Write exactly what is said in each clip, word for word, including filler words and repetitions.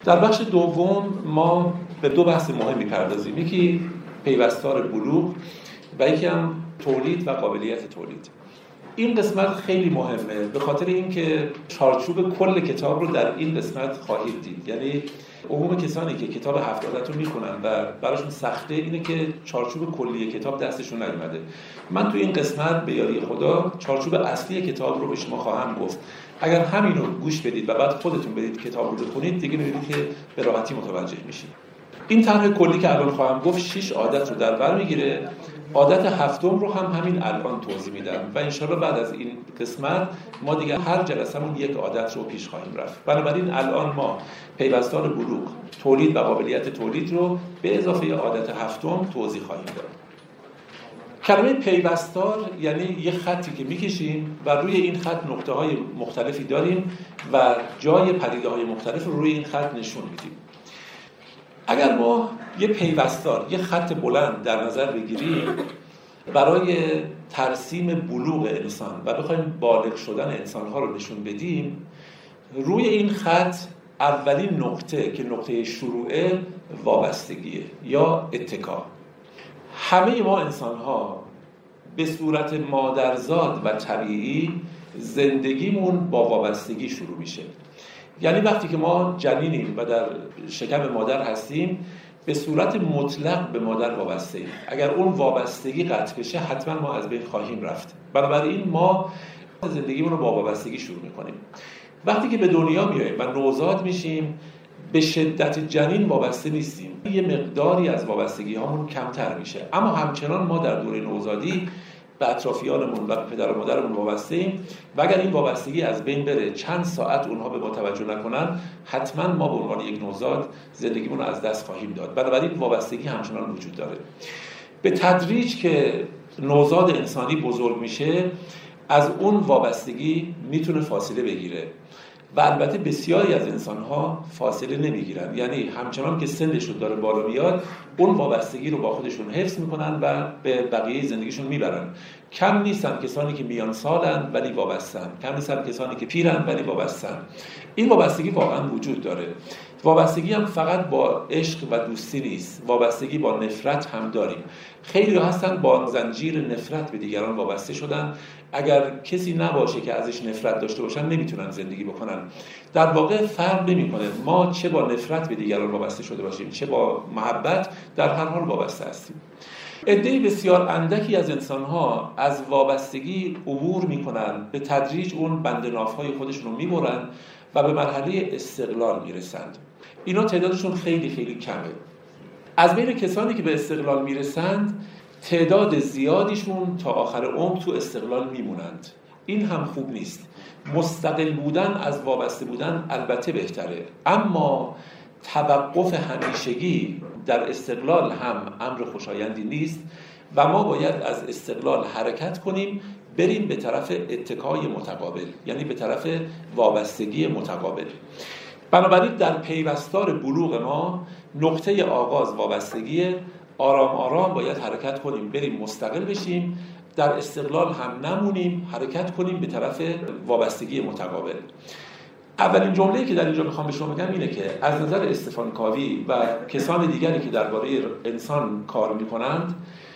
در بخش دوم ما به دو بحث مهم می‌پردازیم. یکی پیوستار بلوغ و یکی هم تولید و قابلیت تولید. این قسمت خیلی مهمه به خاطر اینکه چارچوب کل کتاب رو در این قسمت خواهید دید. یعنی عموم کسانی که کتاب هفت عادت رو میخونن و براشون سخته اینه که چارچوب کلی کتاب دستشون نیومده. من تو این قسمت به یاری خدا چارچوب اصلی کتاب رو به شما خواهم گفت. اگر همین رو گوش بدید و بعد خودتون برید کتاب رو بخونید دیگه می‌بینید که به راحتی متوجه میشید. این طرح کلی که الان خواهم گفت شش عادت رو در بر میگیره. عادت هفتم رو هم همین الان توضیح میدم و انشالله بعد از این قسمت ما دیگه هر جلسمون یک عادت رو پیش خواهیم رفت. بنابراین الان ما پیوستار بلوغ، تولید و قابلیت تولید رو به اضافه عادت هفتم توضیح خواهیم داد. کلمه پیوستار یعنی یک خطی که میکشیم و روی این خط نقطه های مختلفی داریم و جای پدیده های مختلف رو روی این خط نشون میدیم. اگر ما یه پیوستار، یه خط بلند در نظر بگیریم برای ترسیم بلوغ انسان و بخوایم بالغ شدن انسان‌ها رو نشون بدیم، روی این خط اولین نقطه که نقطه شروعه وابستگیه یا اتکا. همه ما انسان‌ها به صورت مادرزاد و طبیعی زندگیمون با وابستگی شروع میشه. یعنی وقتی که ما جنینیم و در شکم مادر هستیم به صورت مطلق به مادر وابسته ایم. اگر اون وابستگی قطع بشه حتما ما از بین خواهیم رفت. بنابراین ما زندگیمون رو با وابستگی شروع میکنیم. وقتی که به دنیا میاییم و نوزاد میشیم به شدت جنین وابسته نیستیم. یه مقداری از وابستگی هامون کمتر میشه، اما همچنان ما در دوره نوزادی به اطرافیانمون و پدر و مادرمون وابسته ایم و اگر این وابستگی از بین بره چند ساعت اونها به ما توجه نکنن حتما ما به عنوان یک نوزاد زندگیمون رو از دست خواهیم داد. بنابراین وابستگی همچنان وجود داره. به تدریج که نوزاد انسانی بزرگ میشه از اون وابستگی میتونه فاصله بگیره و البته بسیاری از انسان‌ها فاصله نمیگیرن. یعنی همچنان که سنشون داره بالا میاد اون وابستگی رو با خودشون حفظ میکنن و به بقیه زندگیشون میبرن. کم نیستن کسانی که میان سالن ولی وابستن، کم نیستن کسانی که پیرن ولی وابستن. این وابستگی واقعا وجود داره. وابستگی هم فقط با عشق و دوستی نیست، وابستگی با نفرت هم داریم. خیلی هستن با زنجیر نفرت به دیگران وابسته شدن. اگر کسی نباشه که ازش نفرت داشته باشن نمیتونن زندگی بکنن. در واقع فرق نمیکنه ما چه با نفرت به دیگران وابسته شده باشیم چه با محبت، در هر حال وابسته هستیم. عده بسیار اندکی از انسان‌ها از وابستگی عبور میکنن، به تدریج اون بند ناف‌های خودشون رو میبرن و به مرحله استقلال میرسند. اینا تعدادشون خیلی خیلی کمه. از بین کسانی که به استقلال میرسند تعداد زیادیشون تا آخر عمر تو استقلال میمونند. این هم خوب نیست. مستقل بودن از وابسته بودن البته بهتره، اما توقف همیشگی در استقلال هم امر خوشایندی نیست و ما باید از استقلال حرکت کنیم بریم به طرف اتکای متقابل، یعنی به طرف وابستگی متقابل. بنابراین در پیوستار بلوغ ما نقطه آغاز وابستگی، آرام آرام باید حرکت کنیم بریم مستقل بشیم، در استقلال هم نمونیم، حرکت کنیم به طرف وابستگی متقابل. اولین جمله‌ای که در اینجا میخوام به شما بگم اینه که از نظر استفان کاوی و کسان دیگری که درباره انسان کار میکنند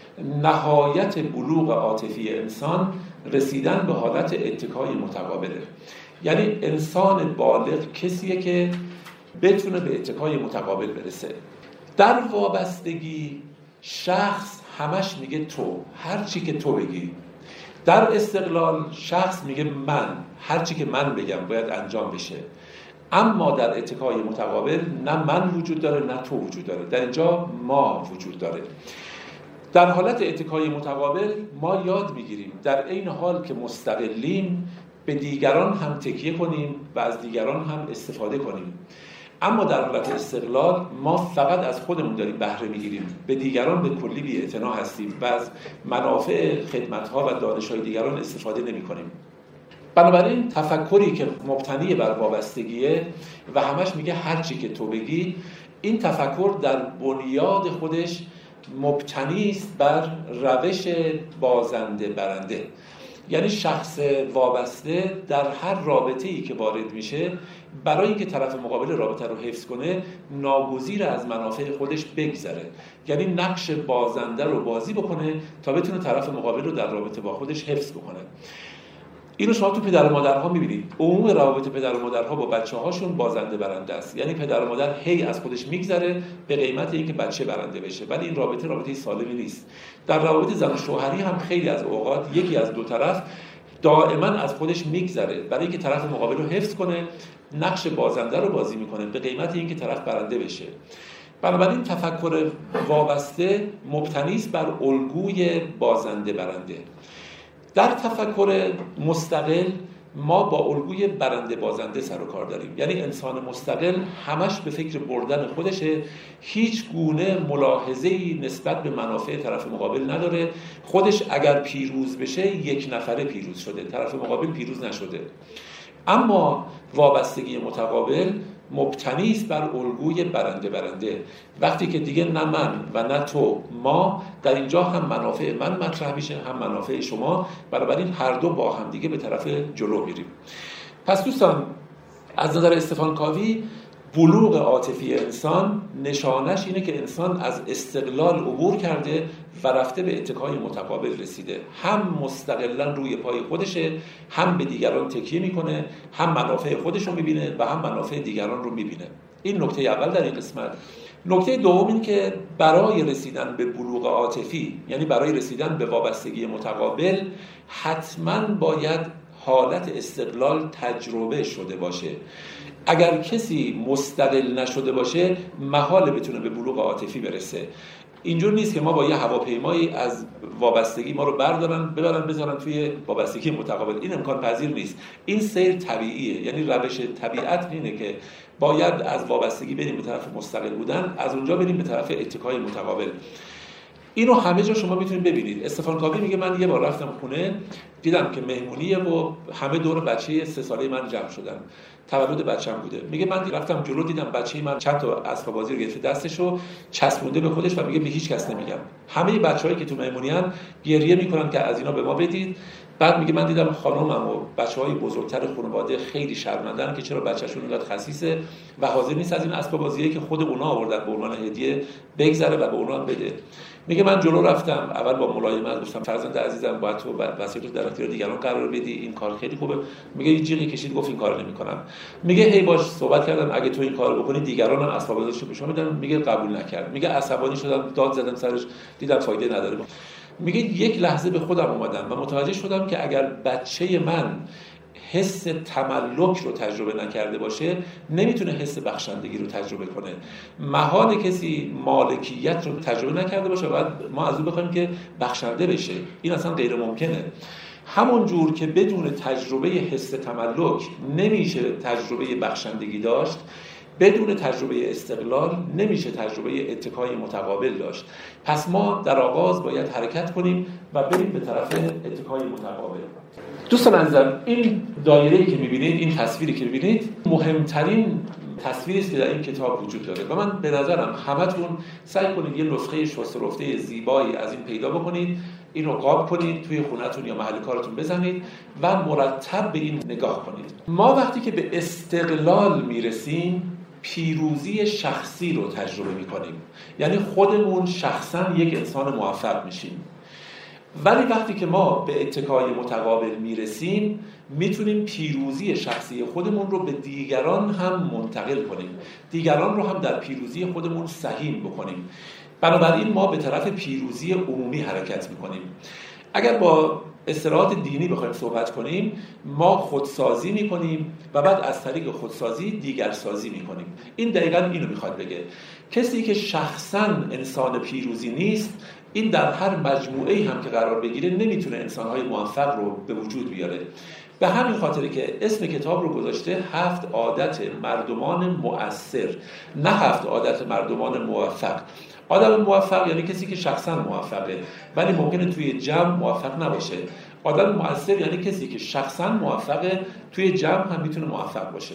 نهایت بلوغ عاطفی انسان رسیدن به حالت اتکای متقابله. یعنی انسان بالغ کسیه که بتونه به اتکای متقابل برسه. در وابستگی شخص همش میگه تو، هر چی که تو بگی. در استقلال شخص میگه من، هر چی که من بگم باید انجام بشه. اما در اتکای متقابل نه من وجود داره نه تو وجود داره، در اینجا ما وجود داره. در حالت اتکای متقابل ما یاد میگیریم در عین حال که مستقلیم به دیگران هم تکیه کنیم و از دیگران هم استفاده کنیم. اما در حالت استقلال ما فقط از خودمون داریم بهره میگیریم، به دیگران به کلی بی‌اعتنا هستیم و از منافع خدمت‌ها و دانش‌های دیگران استفاده نمی‌کنیم. بنابراین تفکری که مبتنی بر وابستگیه و همش میگه هر چی که تو بگی، این تفکر در بنیاد خودش مبتنی است بر روش بازنده برنده. یعنی شخص وابسته در هر رابطه‌ای که وارد میشه برای اینکه طرف مقابل رابطه رو حفظ کنه ناگزیر از منافع خودش بگذره، یعنی نقش بازنده رو بازی بکنه تا بتونه طرف مقابل رو در رابطه با خودش حفظ بکنه. اینو شما تو پدر و مادرها می‌بینید. عموم روابط پدر و مادرها با بچه‌هاشون بازنده برنده است. یعنی پدر و مادر هی از خودش میگذره به قیمت اینکه بچه برنده بشه، ولی این رابطه رابطه سالمی نیست. در روابط زن و شوهری هم خیلی از اوقات یکی از دو طرف دائما از خودش میگذره برای اینکه طرف مقابل رو حفظ کنه، نقش بازنده رو بازی میکنه به قیمت اینکه طرف برنده بشه. بنابراین تفکر وابسته مبتنی است بر الگوی بازنده برنده. در تفکر مستقل ما با الگوی برنده بازنده سر و کار داریم، یعنی انسان مستقل همش به فکر بردن خودشه، هیچ گونه ملاحظه‌ای نسبت به منافع طرف مقابل نداره. خودش اگر پیروز بشه یک نفره پیروز شده، طرف مقابل پیروز نشده. اما وابستگی متقابل مبتنی است بر الگوی برنده برنده. وقتی که دیگه نه من و نه تو، ما در اینجا هم منافع من مطرح میشه هم منافع شما، بنابراین هر دو با هم دیگه به طرف جلو میریم. پس دوستان از نظر استفان کاوی بلوغ عاطفی انسان نشانش اینه که انسان از استقلال عبور کرده و رفته به اتکای متقابل رسیده. هم مستقلاً روی پای خودشه، هم به دیگران تکیه میکنه، هم منافع خودش رو میبینه و هم منافع دیگران رو میبینه. این نکته اول در این قسمت. نکته دوم این که برای رسیدن به بلوغ عاطفی، یعنی برای رسیدن به وابستگی متقابل، حتماً باید حالت استقلال تجربه شده باشه. اگر کسی مستقل نشده باشه محال بتونه به بلوغ عاطفی برسه. اینجور نیست که ما با یه هواپیمایی از وابستگی ما رو بردارن ببرن بذارن توی وابستگی متقابل. این امکان پذیر نیست. این سیر طبیعیه، یعنی روش طبیعت اینه که باید از وابستگی بریم به طرف مستقل بودن، از اونجا بریم به طرف اتکای متقابل. اینو همه جا شما میتونید ببینید. استفان کاوی میگه من یه بار رفتم خونه، دیدم که مهمونیه و همه دور بچه سه ساله من جمع شدن، تولد بچه‌م بوده. میگه من رفتم جلو دیدم بچه من چند تا اسباب بازی رو گرفته دستشو چسبونده به خودش و میگه به هیچ کس نمیگم. همه بچه‌هایی که تو مهمونیان گریه میکنن که از اینا به ما بدید. بعد میگه من دیدم خانومم و بچه‌های بزرگتر خانواده خیلی شرمندن که چرا بچه‌شون اینقدر خسیسه و حاضر نیست از این اسباب بازیایی که خود اونا آوردن به عنوان هدیه بگذره و به اونا بده. میگه من جلو رفتم، اول با ملایمت گفتم فرزند عزیزم باید تو وسیله در اختیار دیگران قرار بدی، این کار خیلی خوبه. میگه یه جیغی کشید گفت این کارو نمی‌کنم. میگه هی باش صحبت کردم اگه تو این کارو بکنی دیگران هم اسباب بازیشو به شما میدن. میگه قبول نکرد. میگه عصبانی شدم، داد زدم سرش، دیدم فایده نداره. میگه یک لحظه به خودم اومدم و متوجه شدم که اگر بچه من حس تملک رو تجربه نکرده باشه نمیتونه حس بخشندگی رو تجربه کنه. محال کسی مالکیت رو تجربه نکرده باشه و بعد ما از اون بخوایم که بخشنده بشه. این اصلا غیر ممکنه. همون جور که بدون تجربه حس تملک نمیشه تجربه بخشندگی داشت، بدون تجربه استقلال نمیشه تجربه اتکای متقابل داشت. پس ما در آغاز باید حرکت کنیم و بریم به طرف اتکای متقابل. دوستان عزیزم، این دایره‌ای که می‌بینید، این تصویری که می‌بینید، مهمترین تصویری است که در این کتاب وجود داره و من به نظرم همتون سعی کنید یه نسخه شست‌ورفته زیبایی از این پیدا بکنید، اینو قاب کنید، توی خونه‌تون یا محل کارتون بزنید و مرتب به این نگاه کنید. ما وقتی که به استقلال میرسیم پیروزی شخصی رو تجربه می‌کنیم، یعنی خودمون شخصاً یک انسان موفق میشیم. ولی وقتی که ما به اتکای متقابل میرسیم میتونیم پیروزی شخصی خودمون رو به دیگران هم منتقل کنیم، دیگران رو هم در پیروزی خودمون سهیم بکنیم. بنابراین ما به طرف پیروزی عمومی حرکت میکنیم. اگر با اصطلاحات دینی بخوایم صحبت کنیم، ما خودسازی میکنیم و بعد از طریق خودسازی دیگرسازی میکنیم. این دقیقاً اینو میخواد بگه. کسی که شخصاً انسان پیروزی نیست، این در هر مجموعه‌ای هم که قرار بگیره نمیتونه انسان‌های موفق رو به وجود بیاره. به همین خاطره که اسم کتاب رو گذاشته هفت عادت مردمان مؤثر، نه هفت عادت مردمان موفق. آدم موفق یعنی کسی که شخصا موفقه ولی ممکنه توی جمع موفق نباشه. آدم مؤثر یعنی کسی که شخصا موفقه توی جمع هم میتونه موفق باشه.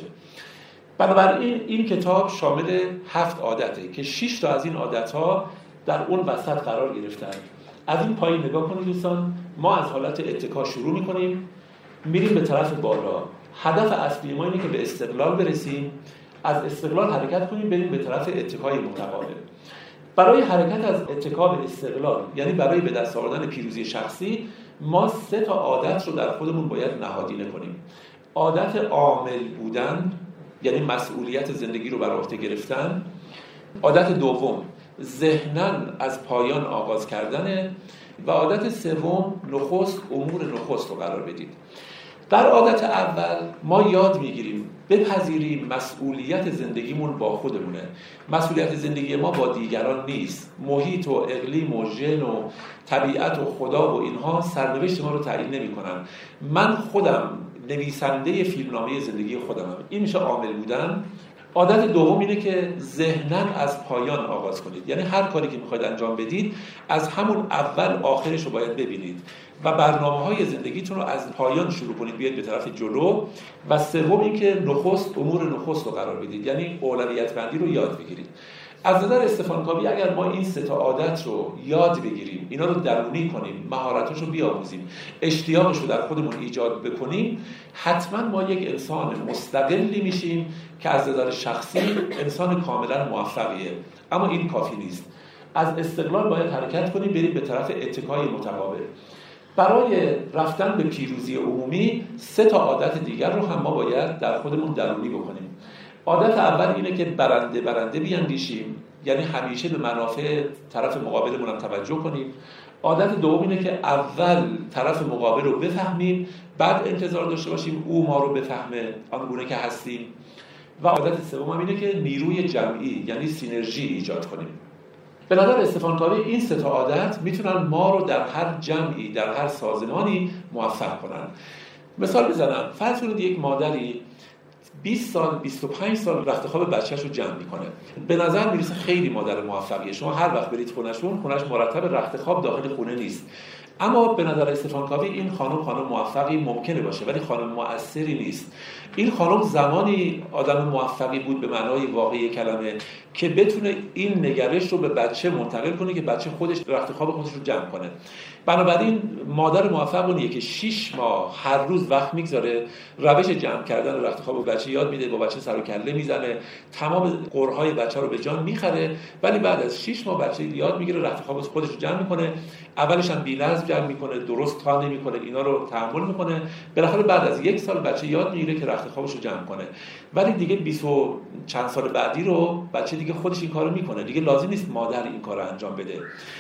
بنابراین این کتاب شامل هفت عادته که شش تا از این عادت‌ها در اون وسط قرار گرفتن. از این پایین نگاه کنید دوستان، ما از حالت اتکا شروع میکنیم، میریم به طرف بالا. هدف اصلی ما اینه که به استقلال برسیم، از استقلال حرکت کنیم بریم به طرف اتکای متقابل. برای حرکت از اتکا به استقلال، یعنی برای به دست آوردن پیروزی شخصی، ما سه تا عادت رو در خودمون باید نهادینه کنیم. عادت عامل بودن، یعنی مسئولیت زندگی رو بر عهده گرفتن. عادت دوم ذهناً از پایان آغاز کردنه و عادت سوم نخست امور نخست رو قرار بدید. در عادت اول ما یاد میگیریم بپذیریم مسئولیت زندگیمون با خودمونه. مسئولیت زندگی ما با دیگران نیست. محیط و اقلیم و ژن و طبیعت و خدا و اینها سرنوشت ما رو تعیین نمی‌کنن. من خودم نویسنده فیلمنامه زندگی خودمم. این میشه عامل بودن. عادت دوم اینه که ذهناً از پایان آغاز کنید، یعنی هر کاری که میخواید انجام بدید از همون اول آخرش رو باید ببینید و برنامه‌های زندگیتون رو از پایان شروع کنید بیاید به طرف جلو. و سوم این که نخست امور نخست رو قرار بدید، یعنی اولویت بندی رو یاد بگیرید. از نظر استفان کاوی اگر ما این سه تا عادت رو یاد بگیریم، اینا رو درونی کنیم، مهارتاش رو بیاموزیم، اشتیاقش رو در خودمون ایجاد بکنیم، حتما ما یک انسان مستقلی میشیم که از نظر شخصی انسان کاملا موفقیه. اما این کافی نیست. از استقلال باید حرکت کنیم بریم به طرف اتکای متقابل. برای رفتن به پیروزی عمومی سه تا عادت دیگر رو هم ما باید در خودمون درونی بکنیم. عادت اول اینه که برنده برنده بیاندیشیم، یعنی همیشه به منافع طرف مقابلمون هم توجه کنیم. عادت دوم اینه که اول طرف مقابل رو بفهمیم، بعد انتظار داشته باشیم او ما رو بفهمه آنگونه که هستیم. و عادت سوم هم اینه که نیروی جمعی، یعنی سینرژی ایجاد کنیم. به نظر استفان کاوی این سه تا عادت میتونن ما رو در هر جمعی، در هر سازمانی موفق کنن. مثال بزنم، فرض کنید یک مادری بیست سال بیست و پنج سال رخت خواب بچه‌ش رو جمع میکنه. به نظر میرسه خیلی مادر موفقیه. شما هر وقت برید خونه‌شون، خونه‌اش مرتب، رخت خواب داخل خونه نیست. اما به نظر استفان کاوی این خانم خانم موفقی ممکنه باشه، ولی خانم مؤثری نیست. این خانم زمانی آدم موفقی بود به معنای واقعی کلمه که بتونه این نگرش رو به بچه منتقل کنه که بچه خودش رخت خواب خودش رو جمع کنه. بنابراین مادر موفق اونیه که شش ماه هر روز وقت میگذاره روش جمع کردن رخت خواب بچه یاد میده، با بچه سر و کله میزنه، تمام قرهای بچه رو به جان میخره، ولی بعد از شش ماه بچه یاد میگیره رخت خواب خودش رو جمع میکنه. اولش هم بی‌نظم جمع میکنه، درست تا نمیکنه، اینا رو تحمل میکنه. بالاخره بعد از یک سال بچه یاد میگیره که رخت خوابش رو جمع کنه. ولی دیگه بیست و چند سال بعدی رو بچه دیگه خودش این کارو میکنه، دیگه لازم نیست مادر این کارو انجام بده.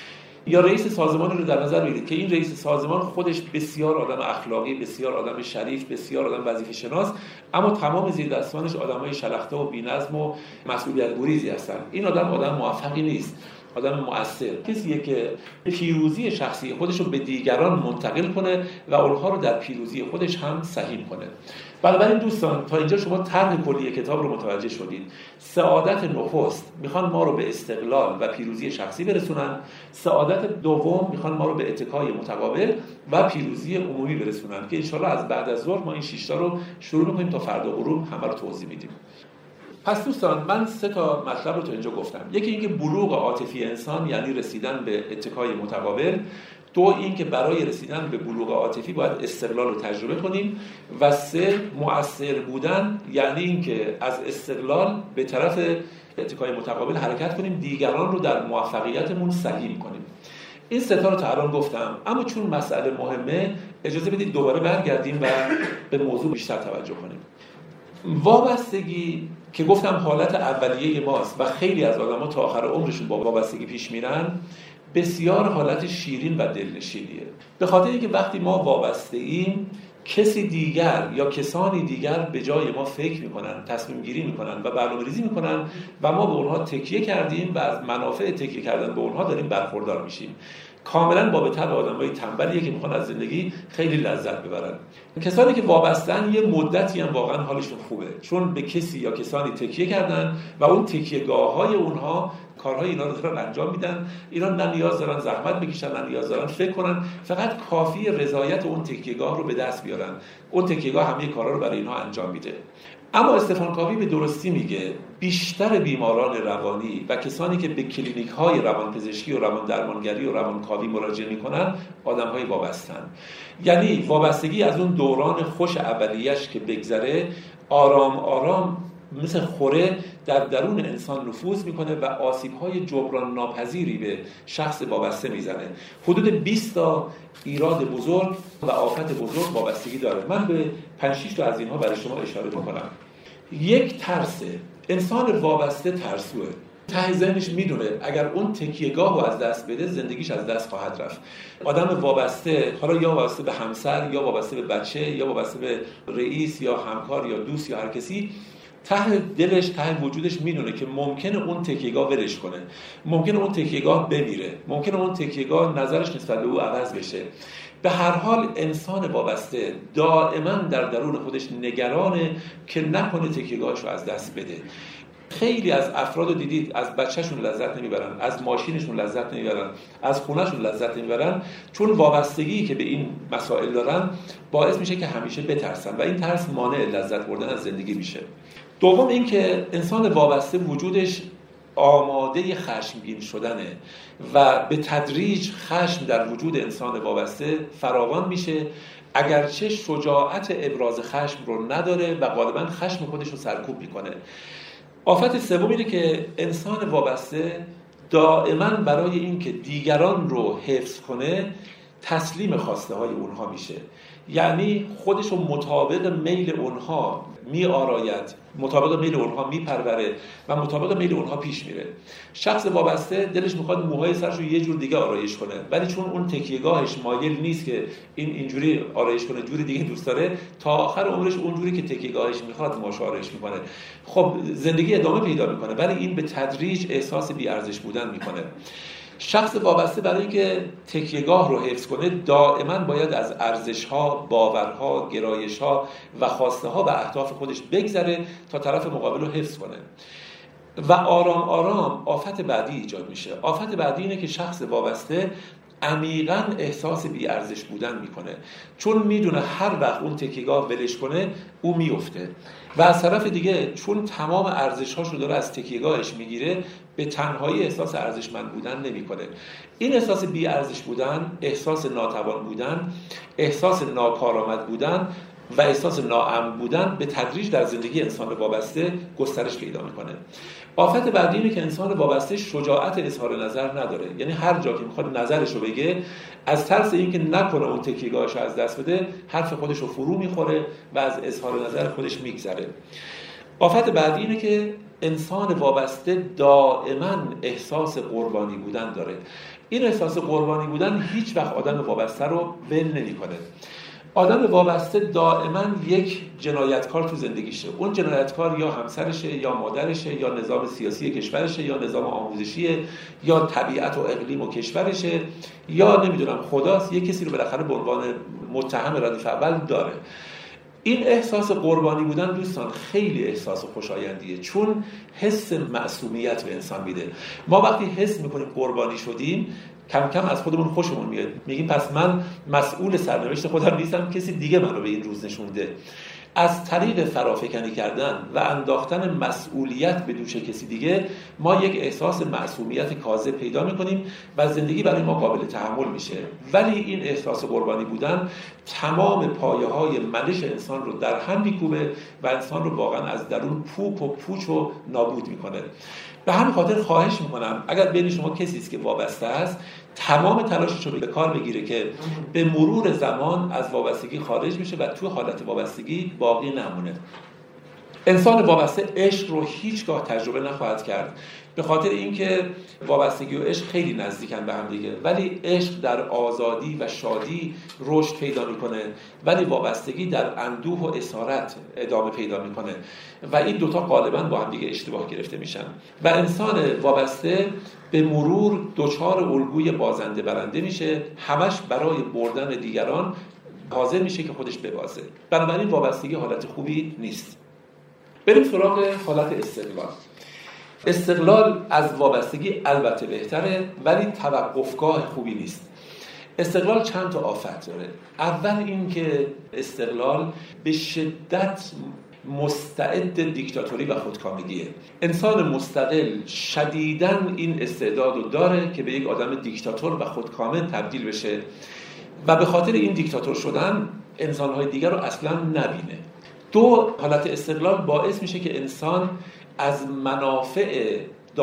یا رئیس سازمانی رو در نظر بگیرید که این رئیس سازمان خودش بسیار آدم اخلاقی، بسیار آدم شریف، بسیار آدم وظیفه شناس، اما تمام زیر دستانش آدمای شلخته و بی‌نظم و مسئولیت گریزی هستن. این آدم آدم موفقی نیست، آدم مؤثر کسیه که پیروزی شخصی خودش رو به دیگران منتقل کنه و اونها رو در پیروزی خودش هم سهیم کنه. بنابراین دوستان تا اینجا شما طرح کلی کتاب رو متوجه شدید. سعادت نخست میخوان ما رو به استقلال و پیروزی شخصی برسونن، سعادت دوم میخوان ما رو به اتکای متقابل و پیروزی عمومی برسونن که انشالله از بعد از ظهر ما این شش تا رو شروع میکنیم تا فردا غروب همه رو توضیح میدیم. پس دوستان من سه تا مطلب رو تا اینجا گفتم. یکی اینکه بلوغ عاطفی انسان یعنی رسیدن به اتکای متقابل. دو این که برای رسیدن به بلوغ عاطفی باید استقلال رو تجربه کنیم. و سه مؤثر بودن یعنی این که از استقلال به طرف اتکای متقابل حرکت کنیم، دیگران رو در موفقیتمون سهیم کنیم. این سه تا رو تا الان گفتم، اما چون مسئله مهمه اجازه بدید دوباره برگردیم و به موضوع بیشتر توجه کنیم. وابستگی که گفتم حالت اولیه ماست و خیلی از آدم‌ها تا آخر عمرشون با وابستگی پیش میرن، بسیار حالت شیرین و دلنشینیه. به خاطر اینکه وقتی ما وابسته ایم کسی دیگر یا کسانی دیگر به جای ما فکر میکنن، تصمیم گیری میکنن و برنامه ریزی میکنن و ما به اونها تکیه کردیم و از منافع تکیه کردن به اونها داریم برخوردار میشیم. کاملا باب طبع آدمای تنبلیه که میخوان از زندگی خیلی لذت ببرن. کسانی که وابستن یه مدتی هم واقعا حالشون خوبه، چون به کسی یا کسانی تکیه کردن و اون تکیه‌گاه‌های اونها کارهای اینا رو دارن انجام میدن. اینا نه نیاز دارن زحمت بکشن، نه نیاز دارن فکر کنن، فقط کافی رضایت اون تکیه‌گاه رو به دست بیارن. اون تکیه‌گاه همه کارا رو برای اینها انجام میده. اما استفان کاوی به درستی میگه بیشتر بیماران روانی و کسانی که به کلینیک‌های روانپزشکی و روان درمانگری و روانکاوی مراجعه میکنن آدم‌های وابسته‌اند. یعنی وابستگی از اون دوران خوش اولیه‌اش که بگذره آرام آرام مثل خوره در درون انسان نفوذ میکنه و آسیب‌های جبران ناپذیری به شخص وابسته میزنه. حدود بیست تا ایراد بزرگ و آفت بزرگ وابستگی داره. من به پنج شش تا از اینها برای شما اشاره میکنم. یک، ترسه. انسان وابسته ترسوه. ته ذهنش میدونه اگر اون تکیهگاه رو از دست بده زندگیش از دست خواهد رفت. آدم وابسته، حالا یا وابسته به همسر یا وابسته به بچه یا وابسته به رئیس یا همکار یا دوست یا هر کسی، ته دلش ته وجودش میدونه که ممکنه اون تکیهگاه ولش کنه، ممکنه اون تکیهگاه بمیره، ممکنه اون تکیهگاه نظرش نسبت به او عوض بشه. به هر حال انسان وابسته دائما در درون خودش نگرانه که نکنه تکیهگاهش رو از دست بده. خیلی از افراد رو دیدید از بچه‌شون لذت نمیبرن، از ماشینشون لذت نمیبرن، از خونه‌شون لذت نمیبرن، چون وابستگی که به این مسائل دارن باعث میشه که همیشه بترسن و این ترس مانع لذت بردن از زندگی میشه. دوم این که انسان وابسته وجودش آماده خشمگین شدنه و به تدریج خشم در وجود انسان وابسته فراوان میشه، اگرچه شجاعت ابراز خشم رو نداره و غالبا خشم خودش رو سرکوب میکنه. آفت سوم اینه که انسان وابسته دائما برای این که دیگران رو حفظ کنه تسلیم خواسته های اونها میشه، یعنی خودش رو مطابق میل اونها می آراید، مطابق میل اونها می پروره و مطابق میل اونها پیش میره. شخص وابسته دلش میخواد موهای سرش رو یه جور دیگه آرایش کنه، ولی چون اون تکیهگاهش مایل نیست که این اینجوری آرایش کنه، جوری دیگه دوست داره، تا آخر عمرش اونجوری که تکیهگاهش میخواد ماش آرایش میکنه. خب زندگی ادامه پیدا میکنه ولی این به تدریج احساس بی‌ارزش بودن میکنه. شخص وابسته برای اینکه تکیهگاه رو حفظ کنه دائما باید از ارزش‌ها، باورها، گرایش‌ها و خواسته‌ها و اهداف خودش بگذره تا طرف مقابل رو حفظ کنه. و آرام آرام آفت بعدی ایجاد میشه. آفت بعدی اینه که شخص وابسته عمیقاً احساس بی‌ارزش بودن میکنه، چون میدونه هر وقت اون تکیهگاه ولش کنه او میفته و از طرف دیگه چون تمام ارزش‌هاشو داره از تکیهگاهش میگیره به تنهایی احساس ارزشمند بودن نمیکنه. این احساس بی‌ارزش بودن، احساس ناتوان بودن، احساس ناکارآمد بودن و احساس ناامن بودن به تدریج در زندگی انسان وابسته گسترش پیدا میکنه. آفت بعدی اینه که انسان وابسته شجاعت اظهار نظر نداره، یعنی هر جا که میخواد نظرش رو بگه از ترس اینکه نکنه اون تکیهگاهش از دست بده حرف خودش رو فرو میخوره و از اظهار نظر خودش میگذره. آفت بعدی اینه که انسان وابسته دائما احساس قربانی بودن داره. این احساس قربانی بودن هیچ وقت آدم وابسته رو ول نمیکنه. آدم وابسته دائما یک جنایتکار تو زندگیشه. اون جنایتکار یا همسرشه یا مادرشه یا نظام سیاسی کشورشه یا نظام آموزشیه یا طبیعت و اقلیم و کشورشه یا نمیدونم خداست، یک کسی رو بالاخره به عنوان متهم ردیف اول داره. این احساس قربانی بودن دوستان خیلی احساس خوشایندیه، چون حس معصومیت به انسان میده. ما وقتی حس میکنیم قربانی شدیم کم کم از خودمون خوشمون میاد، میگیم پس من مسئول سرنوشت خودم نیستم، کسی دیگه منو به این روز نشونده. از طریق فرافکنی کردن و انداختن مسئولیت به دوش کسی دیگه ما یک احساس معصومیت کاذب پیدا میکنیم و زندگی برای ما قابل تحمل میشه. ولی این احساس قربانی بودن تمام پایه های منش انسان رو در هم میکوبه و انسان رو واقعا از درون پوک و پوچ و نابود میکنه. به همین خاطر خواهش میکنم اگر بین شما کسی است که وابسته است تمام تلاشش رو به کار بگیره که به مرور زمان از وابستگی خارج میشه و تو حالت وابستگی باقی نمونه. انسان وابسته عشق رو هیچگاه تجربه نخواهد کرد، به خاطر اینکه وابستگی و عشق خیلی نزدیکن به هم دیگه، ولی عشق در آزادی و شادی رشد پیدا میکنه ولی وابستگی در اندوه و اسارت ادامه پیدا میکنه و این دوتا غالبا با هم دیگه اشتباه گرفته میشن و انسان وابسته به مرور دچار الگوی بازنده برنده میشه، همش برای بردن دیگران حاضر میشه که خودش ببازه. بنابراین وابستگی حالت خوبی نیست. بریم سراغ حالت استقلال. استقلال از وابستگی البته بهتره ولی توقفگاه خوبی نیست. استقلال چند تا آفت داره. اول این که استقلال به شدت مستعد دیکتاتوری و خودکامگیه. انسان مستقل شدیداً این استعداد رو داره که به یک آدم دیکتاتور و خودکامه تبدیل بشه و به خاطر این دیکتاتور شدن انسان‌های دیگر رو اصلاً نبینه. دو، حالت استقلال باعث میشه که انسان از منافع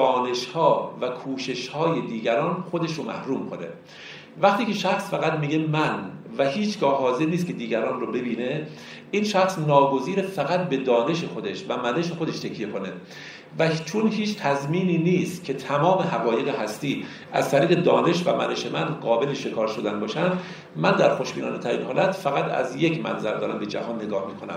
دانش‌ها و کوشش‌های دیگران خودش رو محروم کنه. وقتی که شخص فقط میگه من و هیچگاه حاضر نیست که دیگران رو ببینه، این شخص ناگزیر فقط به دانش خودش و منش خودش تکیه کنه و چون هیچ تضمینی نیست که تمام حقایق هستی از طریق دانش و منش من قابل شکار شدن باشن، من در خوشبینانه ترین حالت فقط از یک منظر دارم به جهان نگاه میکنم.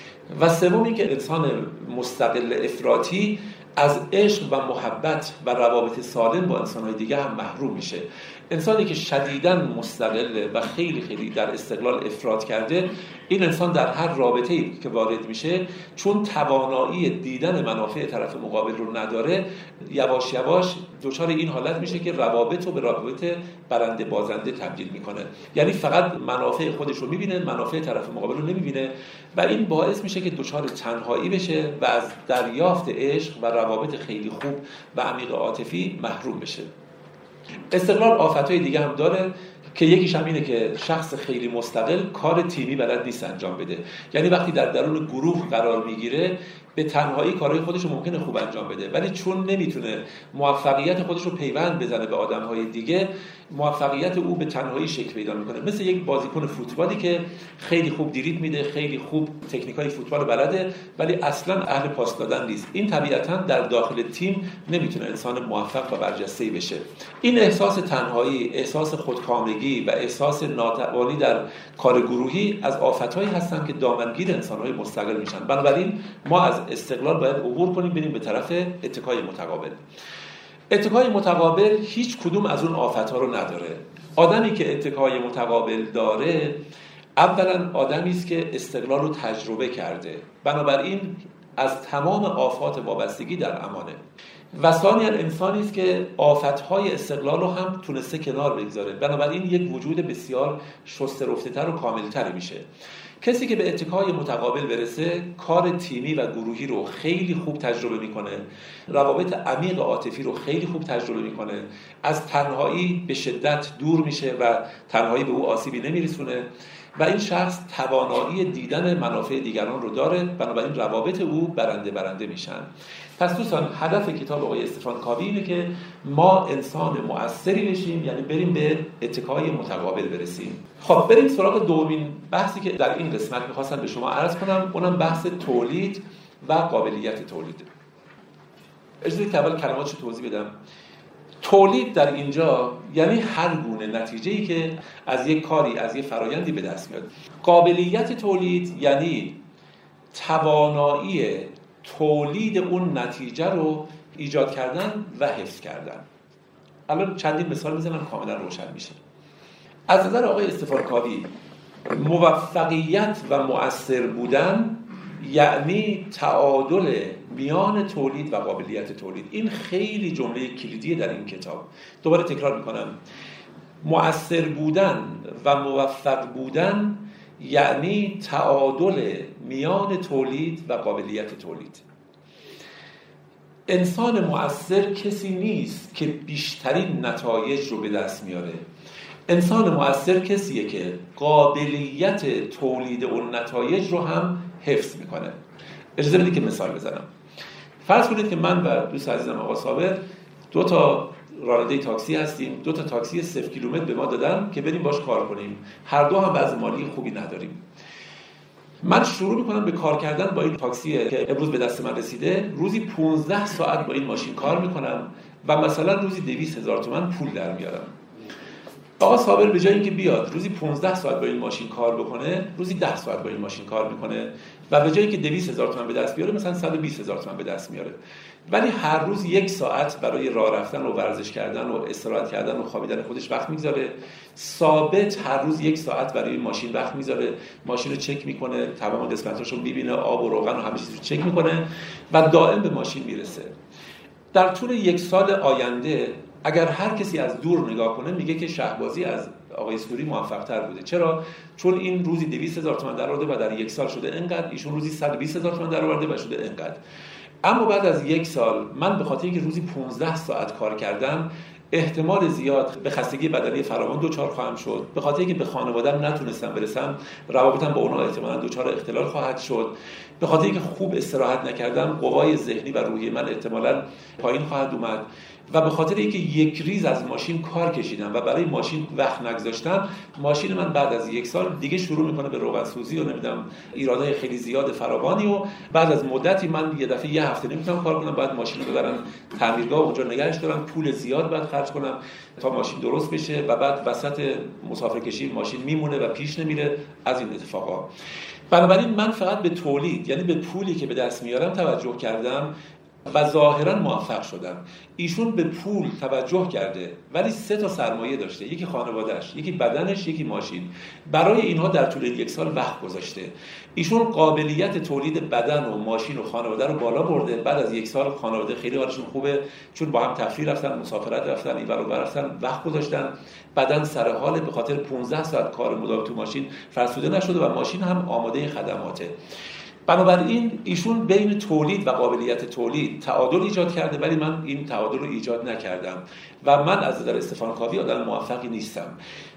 و سوم این که انسان مستقل افراطی از عشق و محبت و روابط سالم با انسان‌های دیگه هم محروم میشه. انسانی که شدیداً مستقله و خیلی خیلی در استقلال افراط کرده، این انسان در هر رابطه‌ای که وارد میشه چون توانایی دیدن منافع طرف مقابل رو نداره، یواش یواش دچار این حالت میشه که روابط رو به روابط برنده بازنده تبدیل میکنه. یعنی فقط منافع خودش رو میبینه، منافع طرف مقابل رو نمیبینه و این باعث میشه که دچار تنهایی بشه و از دریافت عشق و روابط خیلی خوب و عمیق عاطفی محروم بشه. استقلال آفتهای دیگه هم داره که یکیش هم اینه که شخص خیلی مستقل کار تیمی بلد نیست انجام بده. یعنی وقتی در درون گروه قرار میگیره به تنهایی کارهای خودش رو ممکنه خوب انجام بده، ولی چون نمیتونه موفقیت خودش رو پیوند بزنه به آدم‌های دیگه، موفقیت او به تنهایی شکل پیدا میکنه. مثل یک بازیکن فوتبالی که خیلی خوب دریبل میده، خیلی خوب تکنیکای فوتبال بلده، ولی اصلا اهل پاس دادن نیست. این طبیعتاً در داخل تیم نمیتونه انسان موفق و برجسته‌ای بشه. این احساس تنهایی، احساس خودکامگی و احساس ناتوانی در کار گروهی از آفت‌هایی هستن که دامنگیر انسان‌های مستقل میشن. بنابراین ما از استقلال باید عبور کنیم، بریم به طرف اتکای متقابل. اتکای متقابل هیچ کدوم از اون آفت‌ها رو نداره. آدمی که اتکای متقابل داره اولا آدمی است که استقلال رو تجربه کرده، بنابراین از تمام آفات وابستگی در امانه. و ثانیاً انسانی است که آفت‌های استقلال رو هم تونسته کنار بگذاره، بنابراین یک وجود بسیار شسته رفته‌تر و کامل‌تر میشه. کسی که به اتکای متقابل برسه کار تیمی و گروهی رو خیلی خوب تجربه میکنه، روابط عمیق عاطفی رو خیلی خوب تجربه میکنه، از تنهایی به شدت دور میشه و تنهایی به او آسیبی نمیرسونه و این شخص توانایی دیدن منافع دیگران رو داره، بنابراین روابط او برنده برنده میشن. پس دوستان هدف کتاب آقای استفان کاوی اینه که ما انسان مؤثری بشیم، یعنی بریم به اتکای متقابل برسیم. خب بریم سراغ دومین بحثی که در این قسمت می‌خواستم به شما عرض کنم، اونم بحث تولید و قابلیت تولید. اجازه بدید اول کلماتشو توضیح بدم. تولید در اینجا یعنی هر گونه نتیجه‌ای که از یک کاری، از یک فرایندی به دست میاد. قابلیت تولید یعنی توانایی تولید اون نتیجه رو ایجاد کردن و حفظ کردن. الان چندین مثال میزنم کاملا روشن میشه. از نظر آقای استفان کاوی موفقیت و مؤثر بودن یعنی تعادل میان تولید و قابلیت تولید. این خیلی جمله کلیدیه در این کتاب. دوباره تکرار میکنم. مؤثر بودن و موفق بودن یعنی تعادل میان تولید و قابلیت تولید. انسان مؤثر کسی نیست که بیشترین نتایج رو به دست میاره. انسان مؤثر کسیه که قابلیت تولید اون نتایج رو هم حفظ میکنه. اجازه بدید که مثال بزنم. فرض کنید که من و دوست عزیزم آقا صابر دو تا راننده تاکسی هستیم، دو تا تاکسی صفر کیلومتر به ما دادن که بریم باش کار کنیم. هر دو هم وضع مالی خوبی نداریم. من شروع میکنم به کار کردن با این تاکسی که امروز به دست من رسیده. روزی پانزده ساعت با این ماشین کار میکنم و مثلا روزی دویست هزار تومان پول در میارم. آقا صابر به جای اینکه بیاد روزی پانزده ساعت با این ماشین کار بکنه، روزی ده ساعت با این ماشین کار میکنه و به جای اینکه دویست هزار تومان به دست بیاره مثلا صد و بیست هزار تومان به دست میاره. ولی هر روز یک ساعت برای راه رفتن و ورزش کردن و استراحت کردن و خوابیدن خودش وقت میذاره. ثابت هر روز یک ساعت برای ماشین وقت میذاره، ماشین رو چک میکنه، تمام قسمتاشو میبینه، آب و روغن و همه چیز رو چک میکنه و دائم به ماشین میرسه. در طول یک سال آینده اگر هر کسی از دور نگاه کنه میگه که شهبازی از آقای سوری موفق‌تر بوده. چرا؟ چون این روزی دویست هزار تومان درآورده و در یک سال شده اینقدر، ایشون روزی صد و بیست هزار تومان درآورده و شده اینقدر. اما بعد از یک سال من به خاطر اینکه روزی پانزده ساعت کار کردم احتمال زیاد به خستگی بدنی فراوان دچار خواهم شد. به خاطر اینکه به خانواده‌ام نتونستم برسم، روابطم با اونها احتمالاً دچار اختلال خواهد شد. به خاطر اینکه خوب استراحت نکردم، قوای ذهنی و روحی من احتمالاً پایین خواهد اومد. و به خاطر اینکه یک ریز از ماشین کار کشیدم و برای ماشین وقت نگذاشتم، ماشین من بعد از یک سال دیگه شروع میکنه به روغن سوزی و نمیدونم ایرادهای خیلی زیاد فراوانی و بعد از مدتی من یه دفعه یه هفته نمیتونم کار کنم، بعد ماشین رو ببرم تعمیرگاه اونجا نگهش دارم، پول زیاد بعد خرج کنم تا ماشین درست بشه و بعد وسط مسافرکشی ماشین میمونه و پیش نمیره. از این اتفاقا بنابراین من فقط به تولید، یعنی به پولی که به دست میارم توجه کردم و ظاهرا موفق شدم. ایشون به پول توجه کرده ولی سه تا سرمایه داشته، یکی خانواده‌اش، یکی بدنش، یکی ماشین. برای اینها در طول یک سال وقت گذاشته. ایشون قابلیت تولید بدن و ماشین و خانواده رو بالا برده. بعد از یک سال خانواده خیلی حالشون خوبه، چون با هم تفریح رفتن، مسافرت رفتن، اینور اونور رفتن، وقت گذاشتن. بدن سر حال به خاطر پانزده ساعت کار مداوم تو ماشین فرسوده نشده و ماشین هم آماده خدماته. بنابراین ایشون بین تولید و قابلیت تولید تعادل ایجاد کرده، ولی من این تعادل رو ایجاد نکردم و من از نظر استفان کاوی آدم موفقی نیستم.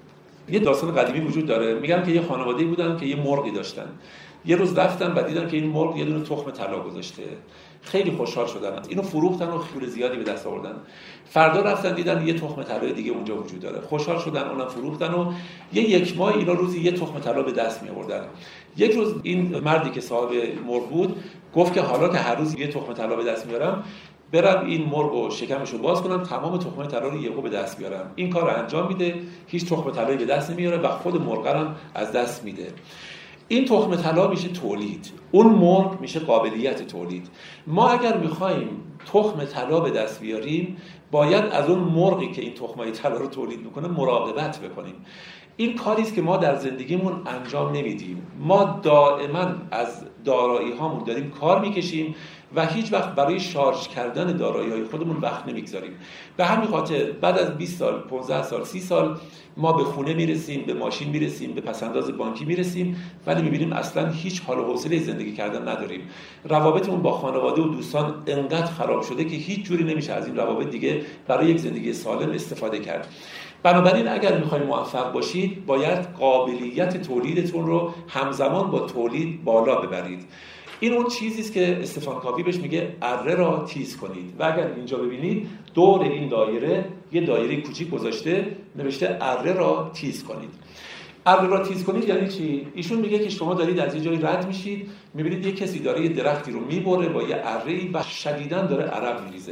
یه داستان قدیمی وجود داره، میگم که یه خانواده‌ای بودن که یه مرغی داشتن. یه روز رفتن و دیدن که این مرغ یه دونه تخم طلا گذاشته. خیلی خوشحال شدن، اینو فروختن و پول زیادی به دست آوردن. فردا رفتن دیدن یه تخم طلا دیگه اونجا وجود داره. خوشحال شدن، اونم فروختن و یه یک ماه اینا روزی یه تخم طلا به دست می آوردن. یک روز این مردی که صاحب مرغ بود گفت که حالا که هر روز یه تخم طلا به دست میارم، برم این مرغ و شکمشو باز کنم، تمام تخم طلا رو یهو به دست بیارم. این کار رو انجام میده، هیچ تخم طلایی به دست نمیاره و خود مرغ هم از دست میده. این تخم طلا میشه تولید، اون مرغ میشه قابلیت تولید. ما اگر میخوایم تخم طلا به دست بیاریم، باید از اون مرغی که این تخمای طلا رو تولید میکنه مراقبت بکنیم. این کاری است که ما در زندگیمون انجام نمیدیم. ما دائما از دارایی هامون داریم کار میکشیم و هیچ وقت برای شارژ کردن دارایی های خودمون وقت نمیگذاریم. به همین خاطر بعد از بیست سال، پانزده سال، سی سال ما به خونه میرسیم، به ماشین میرسیم، به پسنداز بانکی میرسیم، ولی میبینیم اصلا هیچ حال و حوصله زندگی کردن نداریم. روابطمون با خانواده و دوستان انقدر خراب شده که هیچ جوری نمیشه از این روابط دیگه برای یک زندگی سالم استفاده کرد. بنابراین اگر میخواید موفق باشید، باید قابلیت تولیدتون رو همزمان با تولید بالا ببرید. این اون چیزی است که استفان کاوی بهش میگه اره را تیز کنید. و اگر اینجا ببینید دور این دایره یه دایره کوچیک گذاشته، نوشته اره را تیز کنید. اره را تیز کنید یعنی چی؟ ایشون میگه که شما دارید از یه جایی رد میشید، میبینید یه کسی داره یه درختی رو میبره با یه اره‌ای و شدیداً داره عرق میریزه.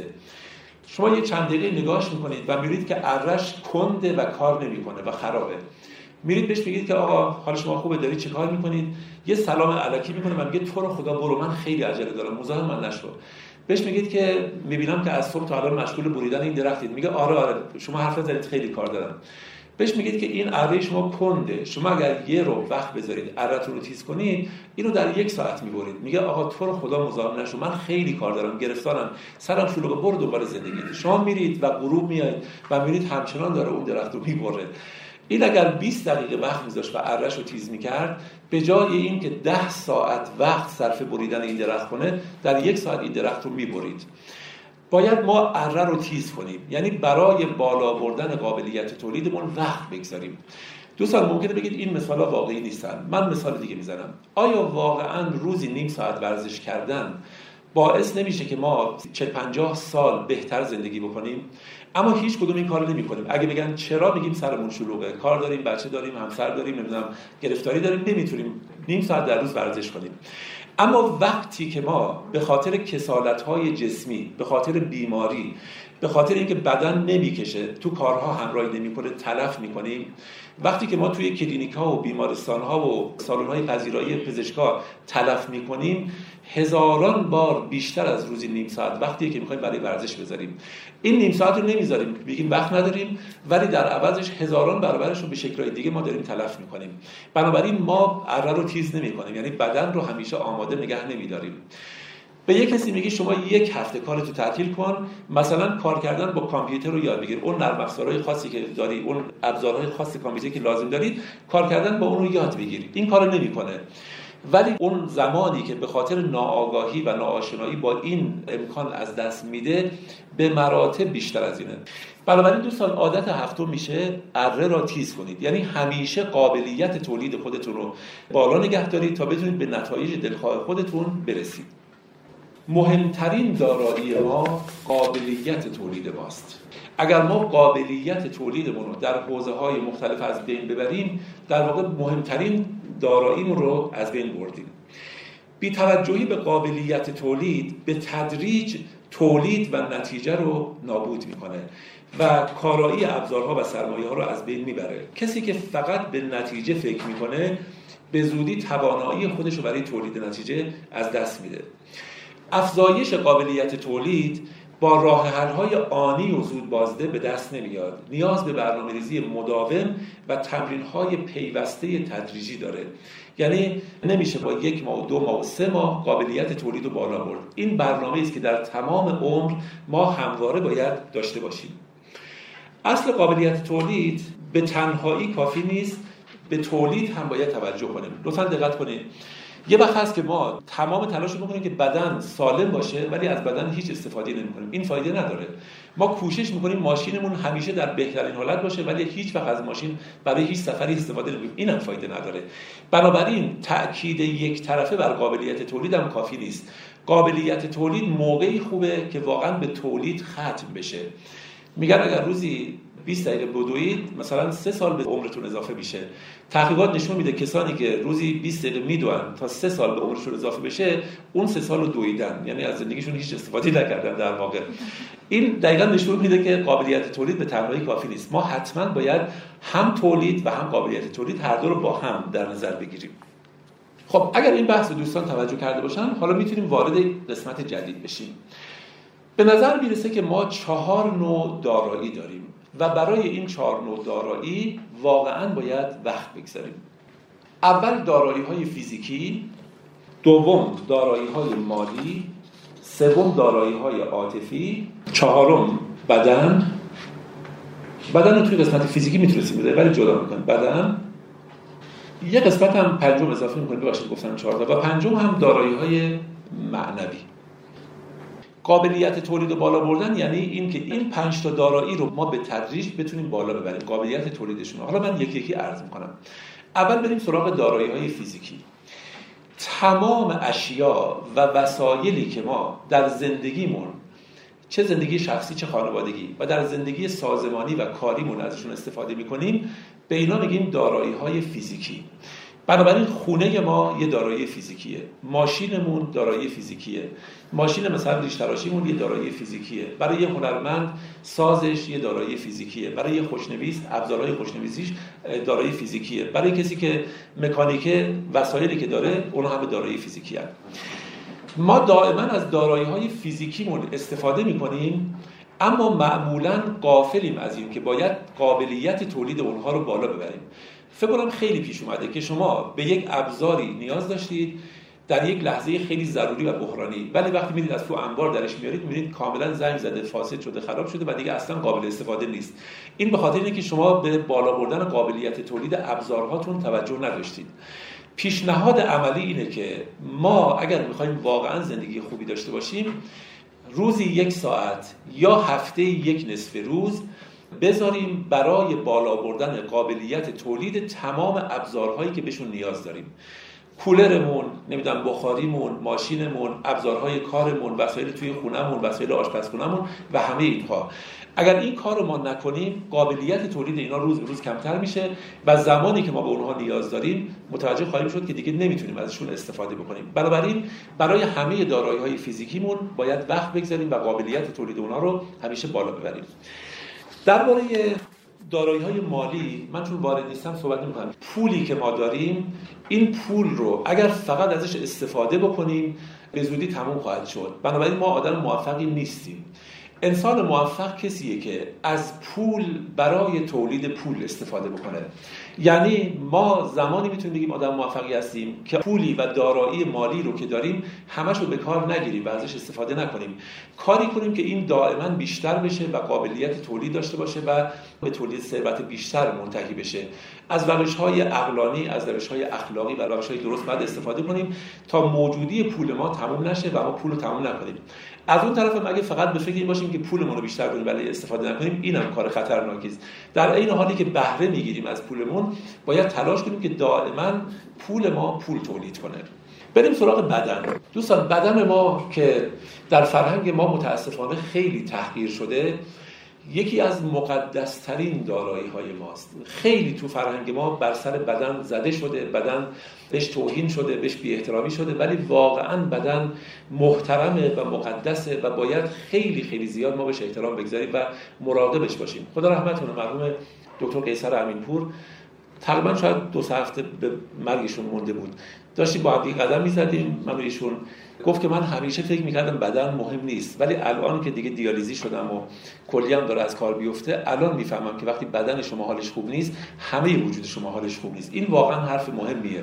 شما یه چند دقیقه نگاهش میکنید و میبینید که اره‌اش کنده و کار نمیکنه و خرابه. میرید بهش میگید که آقا حال شما خوبه، دارید چه کار میکنید؟ یه سلام الکی میکنه و میگه تو رو خدا برو، من خیلی عجله دارم، مزاحم من نشو. بهش میگید که میبینم که از صبح تا الان مشغول بریدن این درختید. میگه آره آره شما حرف نزنید، خیلی کار دارم. بهش میگید که این اره شما کنده، شما اگر یه رو وقت بذارید اره‌تون رو تیز کنید، اینو در یک ساعت میبرید. میگه آقا تو رو خدا مزاحم نشو، من خیلی کار دارم، گرفتارم، سرم شلوغه، برو دنبال زندگی. شما میرید و غروب میایید و میرید همچنان داره اون درخت رو میبره. این اگر بیست دقیقه وقت میذاشت و اره‌اش رو تیز میکرد، به جای این که ده ساعت وقت صرف بریدن این درخت کنه، در یک ساعت این درخت رو میبرید. باید ما اره رو تیز کنیم، یعنی برای بالا بردن قابلیت تولیدمون وقت بگذاریم. دوستان ممکنه بگید این مثالا واقعی نیستن. من مثال دیگه میزنم. آیا واقعا روزی نیم ساعت ورزش کردن باعث نمیشه که ما چهل پنجاه سال بهتر زندگی بکنیم؟ اما هیچ کدوم این کارو نمی‌کنیم. اگه بگن چرا، میگیم سرمون شلوغه، کار داریم، بچه داریم، همسر داریم، نمیدونم گرفتاری داریم، نمیتونیم نیم ساعت در روز ورزش کنیم. اما وقتی که ما به خاطر کسالت‌های جسمی، به خاطر بیماری، به خاطر اینکه بدن نمیکشه، تو کارها همراهی نمی‌کنه، تلف می‌کنیم، وقتی که ما توی کلینیک‌ها و بیمارستان‌ها و سالن‌های پذیرایی پزشکا تلف می‌کنیم، هزاران بار بیشتر از روزی نیم ساعت وقتی که می‌خوایم برای ورزش بذاریم. این نیم ساعت رو نمیذاریم، بگیم وقت نداریم، ولی در عوضش هزاران برابرش رو به شکل‌های دیگه ما داریم تلف می‌کنیم. بنابراین ما اره رو تیز نمی‌کنیم، یعنی بدن رو همیشه آماده نگه نمی‌داریم. به یک کسی میگی شما یک هفته کارتو تعطیل کن، مثلا کار کردن با کامپیوتر رو یاد بگیر، اون نرم افزارهای خاصی که داری، اون ابزارهای خاص کامپیوتری که لازم دارید، کار کردن با اون رو یاد بگیری. این کارو نمیکنه. ولی اون زمانی که به خاطر ناآگاهی و ناآشنایی با این امکان از دست میده به مراتب بیشتر از اینه. بنابراین دوستان عادت هفتم میشه اره را تیز کنید، یعنی همیشه قابلیت تولید خودتون رو بالا نگه دارید تا بتونید به نتایج دلخواه خودتون برسید. مهمترین دارایی ما قابلیت تولید ماست. اگر ما قابلیت تولیدمون رو در حوزه‌های مختلف از بین ببریم، در واقع مهمترین داراییمون رو از بین بردیم. بی توجهی به قابلیت تولید به تدریج تولید و نتیجه رو نابود میکنه و کارایی ابزارها و سرمایه‌ها رو از بین میبره. کسی که فقط به نتیجه فکر میکنه به زودی توانایی خودش رو برای تولید نتیجه از دست میده. افزایش قابلیت تولید با راه حل‌های آنی و زود بازده به دست نمیاد. نیاز به برنامه‌ریزی مداوم و تمرین‌های پیوسته تدریجی داره. یعنی نمیشه با یک ماه و دو ماه و سه ماه قابلیت تولید رو بالا برد. این برنامه‌ای است که در تمام عمر ما همواره باید داشته باشیم. اصل قابلیت تولید به تنهایی کافی نیست، به تولید هم باید توجه کنیم. لطفاً دقت کنید. یه وقت هست که ما تمام تلاش رو میکنیم که بدن سالم باشه ولی از بدن هیچ استفاده نمیکنیم. این فایده نداره. ما کوشش میکنیم ماشینمون همیشه در بهترین حالت باشه ولی هیچ وقت از ماشین برای هیچ سفری استفاده نمیکنیم. این هم فایده نداره. بنابراین تأکید یک طرفه بر قابلیت تولید هم کافی نیست. قابلیت تولید موقعی خوبه که واقعا به تولید ختم بشه. میگن اگر روزی بیست دقیقه بدوید مثلا سه سال به عمرتون اضافه میشه. تحقیقات نشون میده کسانی که روزی بیست دقیقه میدوئن تا سه سال به عمرشون اضافه بشه اون سه سال رو دویدن، یعنی از زندگیشون هیچ استفاده نکردن در واقع. این دقیقاً نشون میده که قابلیت تولید به تنهایی کافی نیست. ما حتما باید هم تولید و هم قابلیت تولید هر دو رو با هم در نظر بگیریم. خب اگر این بحث رو دوستان توجه کرده باشن حالا میتونیم وارد قسمت جدید بشیم. به نظر میرسه که ما چهار نوع دارایی داریم و برای این چهار نوع دارایی واقعاً باید وقت بگذاریم. اول دارایی‌های فیزیکی، دوم دارایی‌های مالی، سوم دارایی‌های عاطفی، چهارم بدن. بدن رو توی قسمت فیزیکی میتونستیم بذاریم ولی جدا میکنیم. بدن یه قسمت هم پنجم اضافه میکنیم، ببخشید گفتم چهار تا، و پنجم هم دارایی‌های معنوی. قابلیت تولید رو بالا بردن یعنی این که این پنج تا دارایی رو ما به تدریج بتونیم بالا ببریم، قابلیت تولیدشون. حالا من یکی یکی عرض میکنم. اول بریم سراغ دارایی‌های فیزیکی. تمام اشیا و وسایلی که ما در زندگیمون، چه زندگی شخصی چه خانوادگی، و در زندگی سازمانی و کاریمون ازشون استفاده میکنیم، به اینا میگیم دارایی‌های فیزیکی. بنابراین خونه ما یه دارایی فیزیکیه، ماشینمون دارایی فیزیکیه، ماشین مثلا ریش تراشیمون یه دارایی فیزیکیه، برای یه هنرمند سازش یه دارایی فیزیکیه، برای یه خوشنویس ابزارهای خوشنویسیش دارایی فیزیکیه، برای کسی که مکانیکه وسایلی که داره اونها هم دارایی فیزیکی هستند. ما دائما از دارایی‌های فیزیکیمون استفاده می‌کنیم اما معمولاً غافلیم از این که باید قابلیت تولید اونها رو بالا ببریم. فکر کنم خیلی پیش اومده که شما به یک ابزاری نیاز داشتید در یک لحظه خیلی ضروری و بحرانی، ولی وقتی میدید از تو انبار درش میارید میبینید کاملا زنگ زده، فاسد شده، خراب شده و دیگه اصلا قابل استفاده نیست. این به خاطر اینه که شما به بالا بردن قابلیت تولید ابزارهاتون توجه نداشتید. پیشنهاد عملی اینه که ما اگر میخوایم واقعا زندگی خوبی داشته باشیم، روزی یک ساعت یا هفته یک نصف روز بذاریم برای بالا بردن قابلیت تولید تمام ابزارهایی که بهشون نیاز داریم. کولرمون، نمیدونم بخاریمون، ماشینمون، ابزارهای کارمون، وسایل توی خونمون، وسایل آشپزخونمون و همه اینها. اگر این کار رو ما نکنیم، قابلیت تولید اینا روز به روز کمتر میشه و زمانی که ما به اونها نیاز داریم متوجه خواهیم شد که دیگه نمیتونیم ازشون استفاده بکنیم. بنابراین برای همه دارایی‌های فیزیکیمون باید وقت بگذاریم و قابلیت تولید اونها رو همیشه بالا ببریم. درباره دارایی‌های مالی من چون وارد نیستم صحبت نمی‌کنم. پولی که ما داریم، این پول رو اگر فقط ازش استفاده بکنیم به زودی تموم خواهد شد. بنابراین ما آدم موفقی نیستیم. انسان موفق کسیه که از پول برای تولید پول استفاده بکنه. یعنی ما زمانی میتونیم بگیم آدم موفقی هستیم که پولی و دارایی مالی رو که داریم همش رو به کار نگیریم و ازش استفاده نکنیم، کاری کنیم که این دائما بیشتر بشه و قابلیت تولید داشته باشه و به تولید ثروت بیشتر منتهی بشه. از روش‌های عقلانی، از روش‌های اخلاقی و روش‌های درست باید استفاده کنیم تا موجودی پول ما تموم نشه و ما پول رو تموم نکنیم. از اون طرف هم اگه فقط به فکر این باشیم که پولمون رو بیشتر کنیم ولی استفاده نکنیم، اینم کار خطرناکی است. در عین حالی که بهره میگیریم از پولمون، باید تلاش کنیم که دائما پول ما پول تولید کنه. بریم سراغ بدن. دوستان، بدن ما که در فرهنگ ما متاسفانه خیلی تحقیر شده، یکی از مقدس‌ترین دارایی‌های ماست. خیلی تو فرهنگ ما بر سر بدن زده شده، بدن بهش توهین شده، بهش بی‌احترامی شده، ولی واقعاً بدن محترمه و مقدسه و باید خیلی خیلی زیاد ما بهش احترام بگذاریم و مراقبش باشیم. خدا رحمت کنه مرحوم دکتر قیصر امینپور، تقریباً شاید دو سه هفته به مرگشون مونده بود، داشتیم با هم قدم می‌زدیم. من ایشون گفت که من همیشه فکر می‌کردم بدن مهم نیست، ولی الان که دیگه دیالیزی شدم و کلیه‌ام داره از کار بیفته، الان میفهمم که وقتی بدن شما حالش خوب نیست، همه وجود شما حالش خوب نیست. این واقعا حرف مهمیه.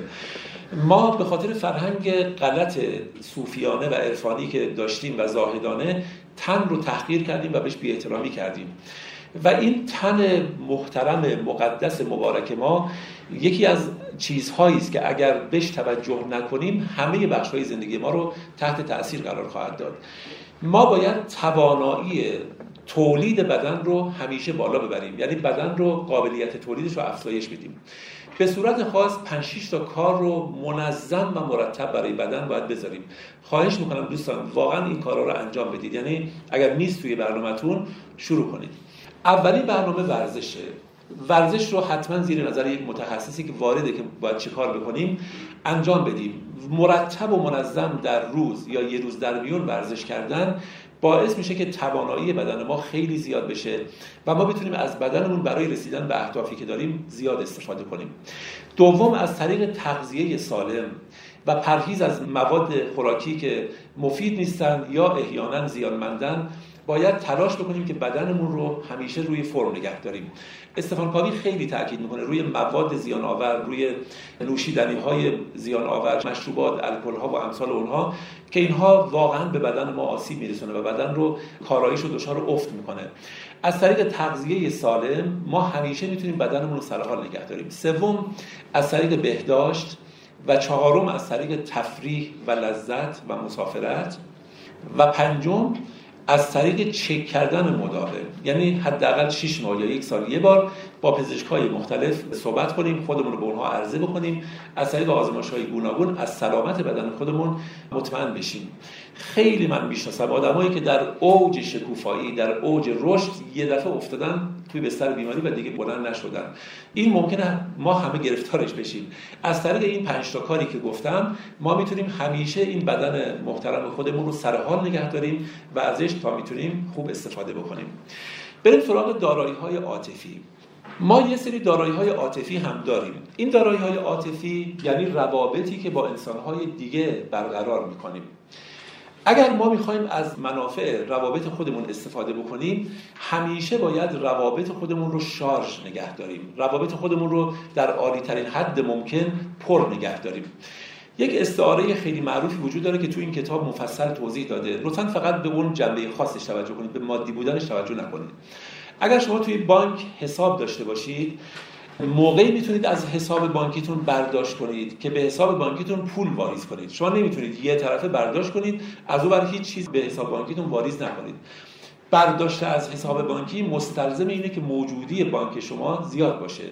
ما به خاطر فرهنگ غلط صوفیانه و عرفانی که داشتیم و زاهدانه، تن رو تحقیر کردیم و بهش بی‌احترامی کردیم و این تن محترم مقدس مبارک ما یکی از چیزهایی است که اگر بهش توجه نکنیم همه بخش‌های زندگی ما رو تحت تأثیر قرار خواهد داد. ما باید توانایی تولید بدن رو همیشه بالا ببریم، یعنی بدن رو قابلیت تولیدش رو افزایش بدیم. به صورت خاص پنج شش تا کار رو منظم و مرتب برای بدن باید بذاریم. خواهش میکنم دوستان واقعا این کارا رو انجام بدید. یعنی اگر نیست توی برنامه‌تون شروع کنید. اولی برنامه ورزشه. ورزش رو حتما زیر نظر یک متخصصی که وارده که باید چه کار بکنیم انجام بدیم. مرتب و منظم در روز یا یه روز در میون ورزش کردن باعث میشه که توانایی بدن ما خیلی زیاد بشه و ما بتونیم از بدنمون برای رسیدن به اهدافی که داریم زیاد استفاده کنیم. دوم، از طریق تغذیه سالم و پرهیز از مواد خوراکی که مفید نیستن یا احیانا زیانمندن باید تلاش بکنیم که بدنمون رو همیشه روی فرم نگه داریم. استفان کاوی خیلی تاکید میکنه روی مواد زیان آور، روی نوشیدنی‌های زیان آور، مشروبات، الکل‌ها و امثال اونها که اینها واقعا به بدن ما آسیب میرسونه و بدن رو کاراییش رو دچار افت میکنه. از طریق تغذیه سالم ما همیشه میتونیم بدنمون رو سر حال نگه داریم. سوم، از طریق بهداشت و چهارم از طریق تفریح و لذت و مسافرت و پنجم از طریق چک کردن مداوم، یعنی حداقل شش ماه یا یک سال یه بار با پزشکای مختلف صحبت کنیم، خودمون رو به اونها عرضه بکنیم، از طریق آزمایش‌های گوناگون از سلامت بدن خودمون مطمئن بشیم. خیلی من میشناسم آدمایی که در اوج شکوفایی، در اوج رشد یه دفعه افتادن توی بستر بیماری و دیگه بلند نشدن. این ممکنه ما همه گرفتارش بشیم. از طریق این پنج تا کاری که گفتم ما میتونیم همیشه این بدن محترم خودمون رو سر حال نگه داریم و ازش تا میتونیم خوب استفاده بکنیم. بریم سراغ دارایی‌های عاطفی. ما یه سری دارایی‌های عاطفی هم داریم. این دارایی‌های عاطفی یعنی روابطی که با انسان‌های دیگه برقرار می‌کنیم. اگر ما می‌خوایم از منافع روابط خودمون استفاده بکنیم، همیشه باید روابط خودمون رو شارژ نگه داریم. روابط خودمون رو در عالی‌ترین حد ممکن پر نگه داریم. یک استعاره خیلی معروفی وجود داره که تو این کتاب مفصل توضیح داده. لطفاً فقط به اون جنبه خاصش توجه کنید، به مادی بودنش توجه نکنید. اگر شما توی بانک حساب داشته باشید، موقعی میتونید از حساب بانکیتون برداشت کنید که به حساب بانکیتون پول واریز کنید. شما نمیتونید یه طرفه برداشت کنید از اون ور هیچ چیز به حساب بانکیتون واریز نکنید. برداشت از حساب بانکی مستلزم اینه که موجودی بانک شما زیاد باشه.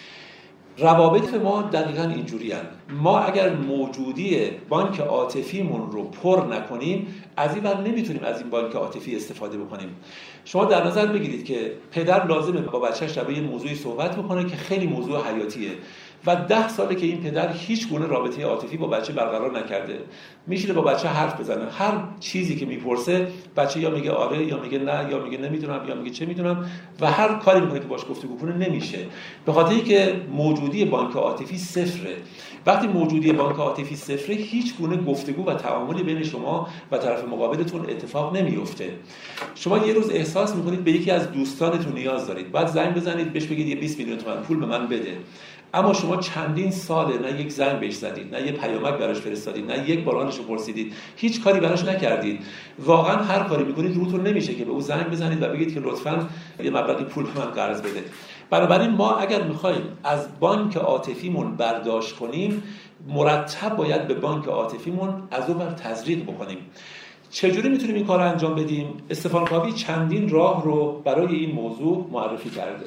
روابط ما دقیقاً اینجوری هستند. ما اگر موجودی بانک عاطفیمون رو پر نکنیم، از این ور نمیتونیم از این بانک عاطفی استفاده بکنیم. شما در نظر بگیرید که پدر لازمه با بچه‌ش درباره یه موضوعی صحبت بکنه که خیلی موضوع حیاتیه و ده ساله که این پدر هیچ گونه رابطه عاطفی با بچه برقرار نکرده. میشه با بچه حرف بزنه، هر چیزی که میپرسه بچه یا میگه آره یا میگه نه یا میگه نمیدونم یا میگه چه میدونم و هر کاری میکنه که باش گفتگو کنه نمیشه، به خاطر اینکه موجودی بانک عاطفی صفره. وقتی موجودی بانک عاطفی صفره، هیچ گونه گفتگو و تعاملی بین شما و طرف مقابلتون اتفاق نمیفته. شما یه روز احساس میکنید به یکی از دوستانتون نیاز دارید، بعد زنگ بزنید بهش بگید یه بیست میلیون تومان پول به من بده، اما شما چندین ساله نه یک زنگ بهش زدید، نه یه پیامک براش فرستادید، نه یک بار حالش رو پرسیدید، هیچ کاری براش نکردید. واقعا هر کاری میکنید روتون نمیشه که به او زنگ بزنید و بگید که لطفاً یه مبلغی پول به من قرض بده. بنابراین ما اگر میخوایم از بانک عاطفیمون برداشت کنیم، مرتب باید به بانک عاطفیمون از اون بر تزریق بکنیم. چجوری میتونیم این کار رو انجام بدیم؟ استفان کاوی چندین راه رو برای این موضوع معرفی کرده.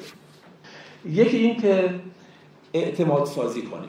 یکی این که اعتماد سازی کنیم.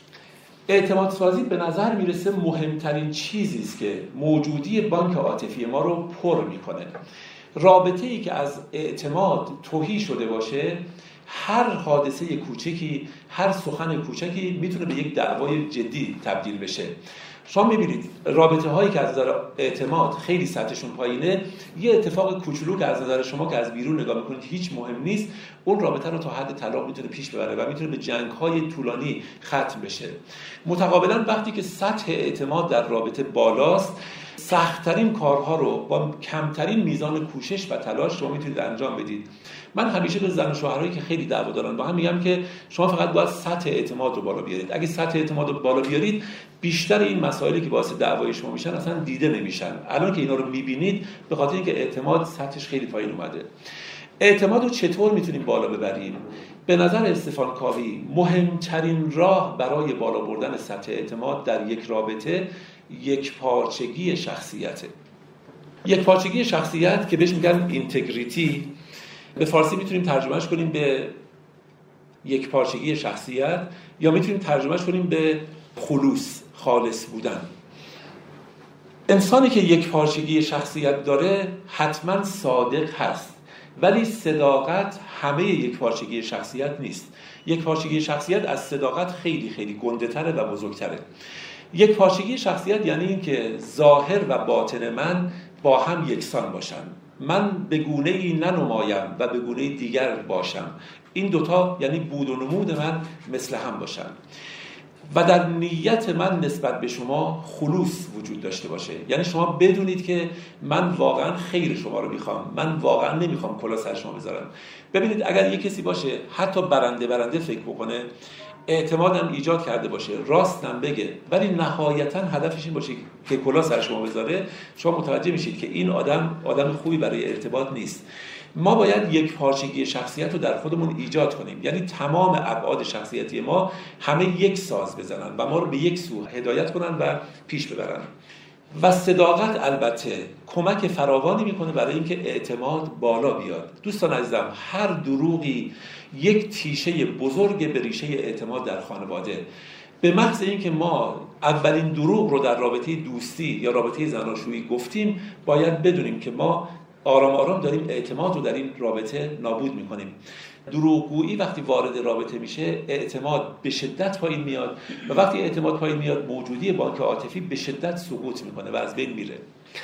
اعتماد سازی به نظر میرسه مهمترین چیزی است که موجودی بانک عاطفی ما رو پر میکنه. رابطه ای که از اعتماد تهی شده باشه، هر حادثه کوچکی، هر سخن کوچکی میتونه به یک دعوای جدی تبدیل بشه. شما میبینید رابطه هایی که از نظر اعتماد خیلی سطحشون پایینه، یه اتفاق کوچولو که از نظر شما که از بیرون نگاه میکنید هیچ مهم نیست، اون رابطه رو تا حد طلاق میتونه پیش ببره و میتونه به جنگ های طولانی ختم بشه. متقابلا وقتی که سطح اعتماد در رابطه بالاست، سخت‌ترین کارها رو با کمترین میزان کوشش و تلاش شما میتونید انجام بدید. من همیشه به زن و شوهرایی که خیلی دعوا دارن با هم میگم که شما فقط باید سطح اعتماد رو بالا بیارید. اگه سطح اعتماد رو بالا بیارید، بیشتر این مسائلی که باعث دعوای شما میشن اصلا دیده نمیشن. الان که اینا رو میبینید به خاطر اینکه اعتماد سطحش خیلی پایین اومده. اعتماد رو چطور میتونیم بالا ببریم؟ به نظر استفان کاوی مهمترین راه برای بالا بردن سطح اعتماد در یک رابطه یک پارچگی شخصیته. یک پارچگی شخصیت که بهش میگن اینتگریتی، به فارسی میتونیم ترجمهش کنیم به یک پارچگی شخصیت یا میتونیم ترجمهش کنیم به خلوص، خالص بودن. انسانی که یک پارچگی شخصیت داره حتما صادق هست، ولی صداقت همه یک پارچگی شخصیت نیست. یک پارچگی شخصیت از صداقت خیلی خیلی گنده تره و بزرگتره. یک پارچگی شخصیت یعنی این که ظاهر و باطن من با هم یکسان باشن، من به گونه‌ای ننمایم و به گونه دیگر باشم. این دوتا یعنی بود و نمود من مثل هم باشن و در نیت من نسبت به شما خلوص وجود داشته باشه. یعنی شما بدونید که من واقعا خیر شما رو میخوام، من واقعا نمیخوام کلاه سر شما بذارم. ببینید اگر یک کسی باشه حتی برنده برنده فکر بکنه، اعتمادم ایجاد کرده باشه، راستم بگه، ولی نهایتا هدفش این باشه که کلاه سر شما بذاره، شما متوجه میشید که این آدم آدم خوبی برای ارتباط نیست. ما باید یک پارچگی شخصیت رو در خودمون ایجاد کنیم، یعنی تمام ابعاد شخصیتی ما همه یک ساز بزنن و ما رو به یک سو هدایت کنن و پیش ببرن. و صداقت البته کمک فراوانی میکنه برای اینکه اعتماد بالا بیاد. دوستان عزیزم، هر دروغی یک تیشه بزرگ به ریشه اعتماد در خانواده. به محض اینکه ما اولین دروغ رو در رابطه دوستی یا رابطه زناشویی گفتیم، باید بدونیم که ما آرام آرام داریم اعتماد رو در این رابطه نابود میکنیم. دروغگویی وقتی وارد رابطه میشه، اعتماد به شدت پایین میاد و وقتی اعتماد پایین میاد، موجودی بانک عاطفی به شدت سقوط میکنه و از بین میره.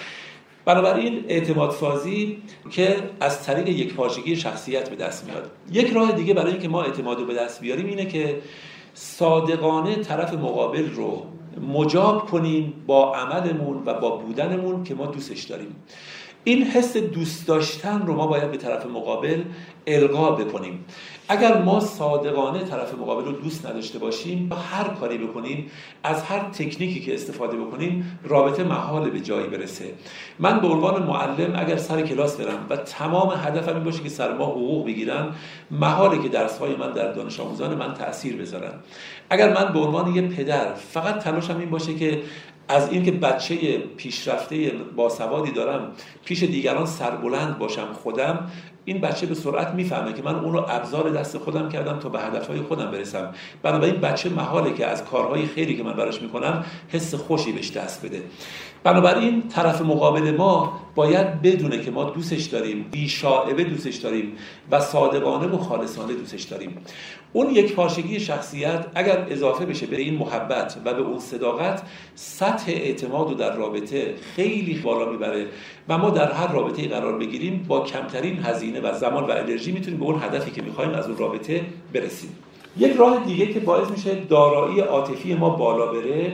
بنابراین اعتماد سازی که از طریق یک پارچگی شخصیت به دست میاد. یک راه دیگه برای اینکه ما اعتماد رو به دست بیاریم اینه که صادقانه طرف مقابل رو مجاب کنیم با عملمون و با بودنمون که ما دوستش داریم. این حس دوست داشتن رو ما باید به طرف مقابل القا بکنیم. اگر ما صادقانه طرف مقابل رو دوست نداشته باشیم، هر کاری بکنیم، از هر تکنیکی که استفاده بکنیم، رابطه محال به جایی برسه. من به عنوان معلم اگر سر کلاس برم و تمام هدفم این باشه که سر ما حقوق بگیرن، محاله که درس‌های من در دانش آموزان من تأثیر بذارن. اگر من به عنوان یه پدر فقط تلاشم این باشه که از این که بچه پیشرفته باسوادی دارم پیش دیگران سربلند باشم، خودم این بچه به سرعت میفهمه که من اون رو ابزار دست خودم کردم تا به هدفهای خودم برسم. بنابراین بچه محاله که از کارهای خیری که من براش میکنم حس خوشی بهش دست بده. بنابراین طرف مقابل ما باید بدونه که ما دوستش داریم، بی‌شائبه دوستش داریم و صادقانه و خالصانه دوستش داریم. اون یک پارچگی شخصیت اگر اضافه بشه به این محبت و به اون صداقت، سطح اعتماد رو در رابطه خیلی بالا میبره و ما در هر رابطه‌ای قرار بگیریم با کمترین هزینه و زمان و انرژی میتونیم به اون هدفی که میخوایم از اون رابطه برسیم. یک راه دیگه که باعث میشه دارایی عاطفی ما بالا بره،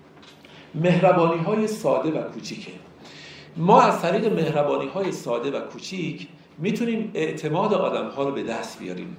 مهربانی‌های ساده و کوچیکه. ما از طریق مهربانی‌های ساده و کوچیک میتونیم اعتماد آدم‌ها رو به دست بیاریم.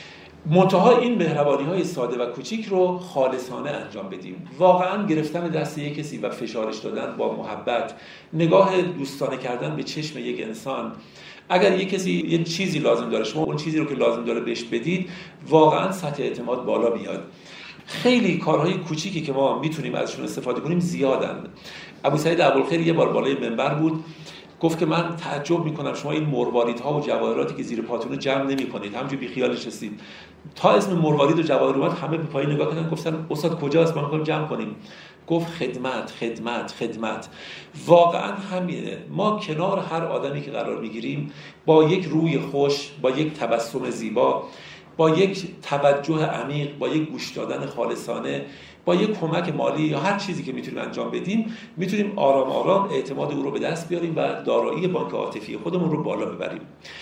منتها این مهربانی‌های ساده و کوچیک رو خالصانه انجام بدیم. واقعاً گرفتن دست یک کسی و فشارش دادن با محبت، نگاه دوستانه کردن به چشم یک انسان، اگر یک کسی یه چیزی لازم داره شما اون چیزی رو که لازم داره بهش بدید، واقعاً سطح اعتماد بالا میاد. خیلی کارهای کوچیکی که ما میتونیم ازشون استفاده کنیم زیادن. ابوسعید ابوالخیر یه بار بالای منبر بود، گفت که من تعجب میکنم شما این مرواریدها و جواهراتی که زیر پاتون رو جمع نمیکنید، همونجوری بی خیالش هستید. تا اسم مروارید و جواهر اومد همه به پایین نگاه کردن، گفتن استاد کجاست، ما میخوایم جمع کنیم. گفت خدمت خدمت خدمت. واقعا همینه. ما کنار هر آدمی که قرار میگیریم با یک روی خوش، با یک تبسم زیبا، با یک توجه عمیق، با یک گوش دادن خالصانه، با یک کمک مالی یا هر چیزی که میتونیم انجام بدیم، میتونیم آرام آرام اعتماد او رو به دست بیاریم و دارایی بانک عاطفی خودمون رو بالا ببریم.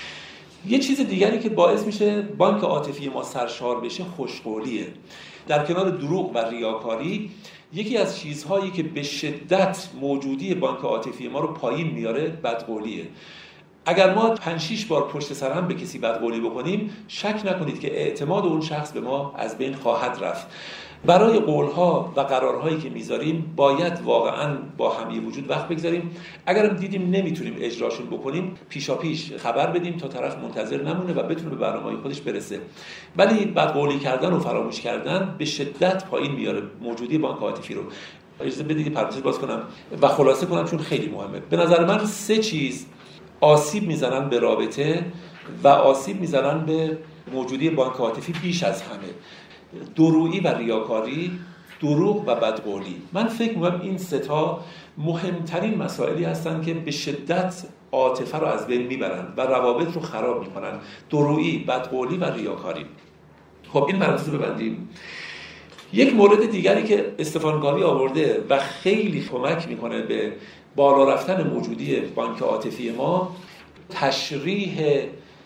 یه چیز دیگری که باعث میشه بانک عاطفی ما سرشار بشه خوشقولیه. در کنار دروغ و ریاکاری، یکی از چیزهایی که به شدت موجودی بانک عاطفی ما رو پایین میاره بدقولیه. اگر ما پنج شش بار پشت سر هم به کسی بدقولی بکنیم، شک نکنید که اعتماد اون شخص به ما از بین خواهد رفت. برای قولها و قرارهایی که میذاریم باید واقعاً با هم یه وجود وقت بگذاریم. اگرم دیدیم نمیتونیم اجراشون بکنیم، پیشا پیش خبر بدیم تا طرف منتظر نمونه و بتونه به برنامه‌های خودش برسه. ولی بدقولی کردن و فراموش کردن به شدت پایین میاره موجودی بانک عاطفی رو. اجازه بدید پرانتز باز کنم و خلاصه کنم چون خیلی مهمه. به نظر من سه چیز آسیب میزنن به رابطه و آسیب میزنن به موجودی بانک عاطفی بیش از همه: درویی و ریاکاری، دروغ و بدقولی. من فکر می‌کنم این سه تا مهمترین مسائلی هستن که به شدت عاطفه رو از بین میبرن و روابط رو خراب میکنن: درویی، بدقولی و ریاکاری. خب این پرانتز رو ببندیم. یک مورد دیگری که استفان گاوی آورده و خیلی کمک میکنه به بالا رفتن موجودی بانک عاطفی ما، تشریح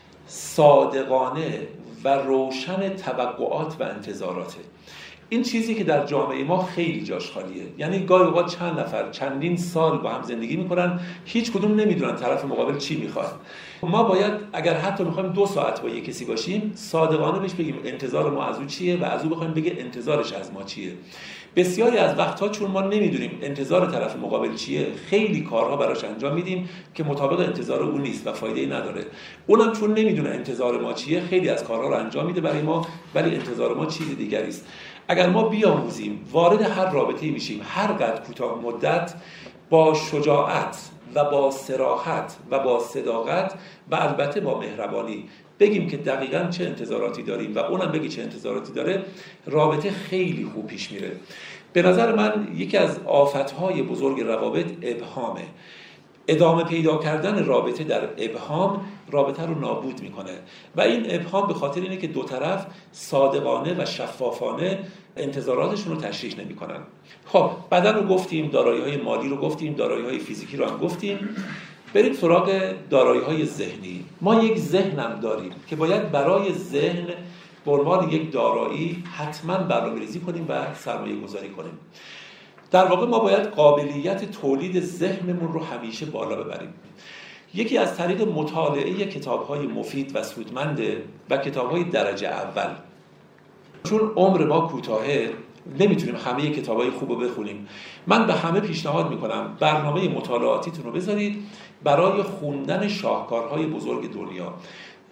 صادقانه و روشن توقعات و انتظاراته. این چیزی که در جامعه ما خیلی جاش خالیه. یعنی گاهی اوقات چند نفر چندین سال با هم زندگی میکنن، هیچ کدوم نمیدونن طرف مقابل چی میخواد. ما باید اگر حتی میخوایم دو ساعت با یک کسی باشیم، صادقانه بهش بگیم انتظار ما از او چیه و از او بخوایم بگه انتظارش از ما چیه. بسیاری از وقتها چون ما نمیدونیم انتظار طرف مقابل چیه، خیلی کارها براش انجام میدیم که مطابق انتظار اون نیست و فایده‌ای نداره. اونم چون نمیدونه انتظار ما چیه، خیلی از کارها رو انجام میده برای ما، ولی انتظار ما چیز دیگری است. اگر ما بیاموزیم وارد هر رابطه‌ای میشیم، هر قدر کوتاه مدت، با شجاعت و با صراحت و با صداقت و البته با مهربانی بگیم که دقیقاً چه انتظاراتی داریم و اونم بگی چه انتظاراتی داره، رابطه خیلی خوب پیش میره. به نظر من یکی از آفت‌های بزرگ روابط ابهامه. ادامه پیدا کردن رابطه در ابهام رابطه رو نابود میکنه و این ابهام به خاطر اینه که دو طرف صادقانه و شفافانه انتظاراتشون رو تشریح نمیکنن. خب بدن رو گفتیم، دارایی‌های مالی رو گفتیم، دارایی‌های فیزیکی رو هم گفتیم. بریم سراغ دارایی‌های ذهنی. ما یک ذهنم داریم که باید برای ذهن به عنوان یک دارایی حتما برنامه‌ریزی کنیم و سرمایه گذاری کنیم. در واقع ما باید قابلیت تولید ذهنمون رو همیشه بالا ببریم. یکی از طریق مطالعه کتاب‌های مفید و سودمنده و کتاب‌های درجه اول. چون عمر ما کوتاهه، نمیتونیم همه کتاب‌های خوب رو بخونیم. من به همه پیشنهاد میکنم برنامه مطالعاتیتون رو بذارید برای خوندن شاهکارهای بزرگ دنیا.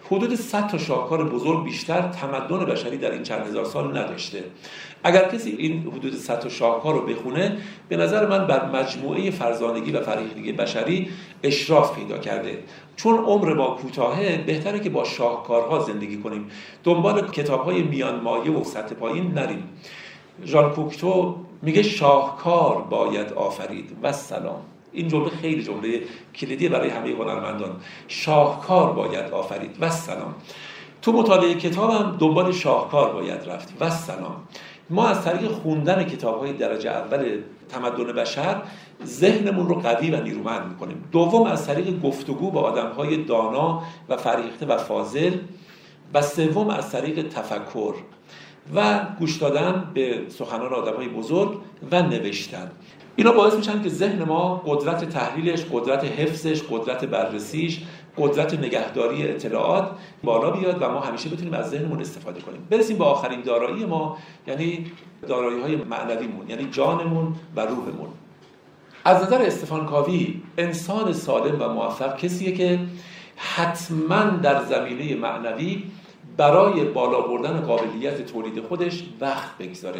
حدود صد تا شاهکار بزرگ بیشتر تمدن بشری در این چند هزار سال نداشته. اگر کسی این حدود صد تا شاهکار رو بخونه، به نظر من بر مجموعه فرزانگی و فرهیختگی بشری اشراف پیدا کرده. چون عمر ما کوتاهه، بهتره که با شاهکارها زندگی کنیم، دنبال کتاب‌های میان مایه و سطح پایین نریم. ژان کوکتو میگه شاهکار باید آفرید و سلام. این جمله خیلی جمله کلیدی برای همه هنرمندان. شاهکار باید آفرید و سلام. تو مطالعه کتابم دنبال شاهکار باید رفت و سلام. ما از طریق خوندن کتاب‌های درجه اول تمدن بشر ذهنمون رو قوی و نیرومند می‌کنیم. دوم از طریق گفتگو با آدم‌های دانا و فرهیخته و فاضل، و سوم از طریق تفکر و گوش دادن به سخنان آدم‌های بزرگ و نوشتن. اینا باعث میشن که ذهن ما قدرت تحلیلش، قدرت حفظش، قدرت بررسیش، قدرت نگهداری اطلاعات بالا بیاد و ما همیشه بتونیم از ذهنمون استفاده کنیم. برسیم به آخرین دارایی ما، یعنی دارایی‌های معنویمون، یعنی جانمون و روحمون. از نظر استفان کاوی، انسان سالم و موفق کسیه که حتما در زمینه معنوی برای بالا بردن قابلیت تولید خودش وقت بگذاره.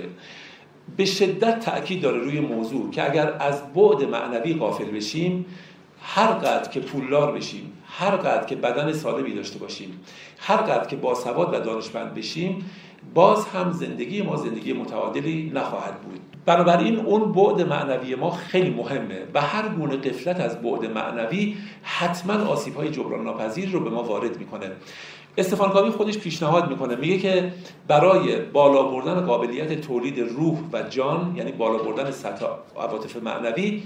به شدت تأکید داره روی موضوع که اگر از بعد معنوی غافل بشیم، هر قدر که پولدار بشیم، هر قدر که بدن سالمی داشته باشیم، هر قدر که باسواد و دانشمند بشیم، باز هم زندگی ما زندگی متعادلی نخواهد بود. بنابراین اون بعد معنوی ما خیلی مهمه و هر گونه غفلت از بعد معنوی حتما آسیب‌های جبران ناپذیر رو به ما وارد میکنه. استفان کاوی خودش پیشنهاد میکنه، میگه که برای بالا بردن قابلیت تولید روح و جان، یعنی بالا بردن سطح عواطف معنوی،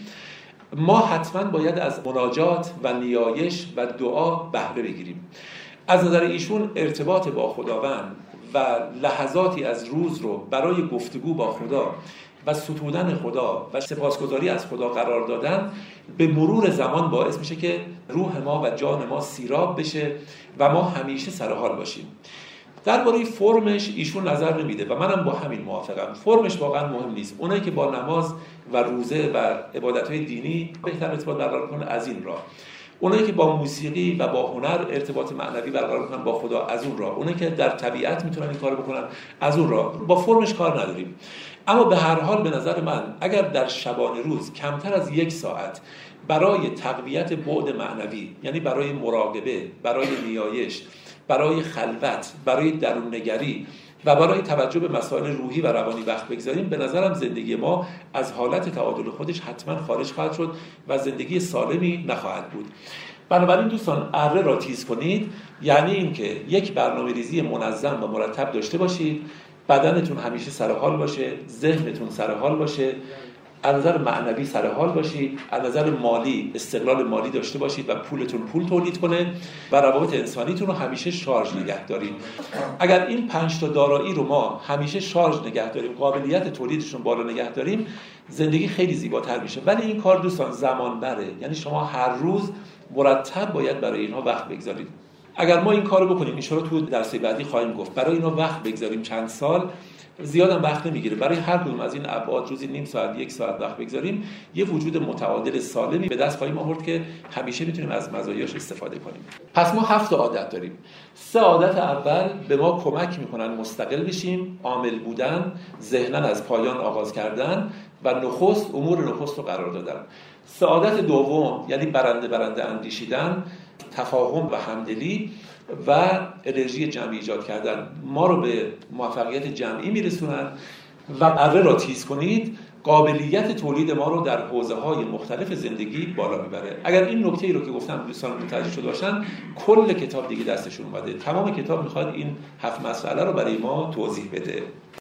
ما حتما باید از مناجات و نیایش و دعا بهره بگیریم. از نظر ایشون ارتباط با خداوند و لحظاتی از روز رو برای گفتگو با خدا و ستودن خدا و سپاسگزاری از خدا قرار دادن به مرور زمان باعث میشه که روح ما و جان ما سیراب بشه و ما همیشه سر حال باشیم. درباره فرمش ایشون نظر نمیده و منم با همین موافقم. فرمش واقعا مهم نیست. اونایی که با نماز و روزه و عبادت‌های دینی بهتر ارتباط برقرار کنن از این راه، اونایی که با موسیقی و با هنر ارتباط معنوی برقرار کنن با خدا از اون راه، اونایی که در طبیعت میتونن این کارو بکنن از اون راه. با فرمش کار نداریم. اما به هر حال به نظر من اگر در شبانه روز کمتر از یک ساعت برای تقویت بعد معنوی، یعنی برای مراقبه، برای نیایش، برای خلوت، برای درون‌نگری و برای توجه به مسائل روحی و روانی وقت بگذاریم، به نظرم زندگی ما از حالت تعادل خودش حتما خارج خواهد شد و زندگی سالمی نخواهد بود. بنابراین دوستان، اره را تیز کنید، یعنی اینکه یک برنامه‌ریزی منظم و مرتب داشته باشید، بدنتون همیشه سر حال باشه، ذهنتون سر حال باشه، از نظر معنوی سر حال باشید، از نظر مالی استقلال مالی داشته باشید و پولتون پول تولید کنه و روابط انسانیتون رو همیشه شارژ نگه دارید. اگر این پنج تا دارایی رو ما همیشه شارژ نگه داریم، قابلیت تولیدشون بالا نگه داریم، زندگی خیلی زیباتر میشه. ولی این کار دوستان زمان بره، یعنی شما هر روز مرتب باید برای اینها وقت بگذارید. اگر ما این کارو بکنیم، ان شاءالله تو درس بعدی خواهیم گفت، برای اینا وقت بگذاریم چند سال، زیادم وقت نمیگیره. برای هر کدوم از این ابعاد روزی نیم ساعت یک ساعت وقت بگذاریم، یه وجود متعادل سالمی به دست خواهیم آورد که همیشه میتونیم از مزایاش استفاده کنیم. پس ما هفت عادت داریم. سه عادت اول به ما کمک میکنن مستقل بشیم، عامل بودن، ذهناً از پایان آغاز کردن و نخست امور نخست رو قرار دادن. سعادت دوم یعنی برنده برنده اندیشیدن، تفاهم و همدلی و انرژی جمعی ایجاد کردن ما رو به موفقیت جمعی میرسونن. و اره را تیز کنید، قابلیت تولید ما رو در حوزه‌های مختلف زندگی بالا میبره. اگر این نکته‌ای رو که گفتم دوستان متوجه شده باشن، کل کتاب دیگه دستشون اومده. تمام کتاب میخواد این هفت مسئله رو برای ما توضیح بده.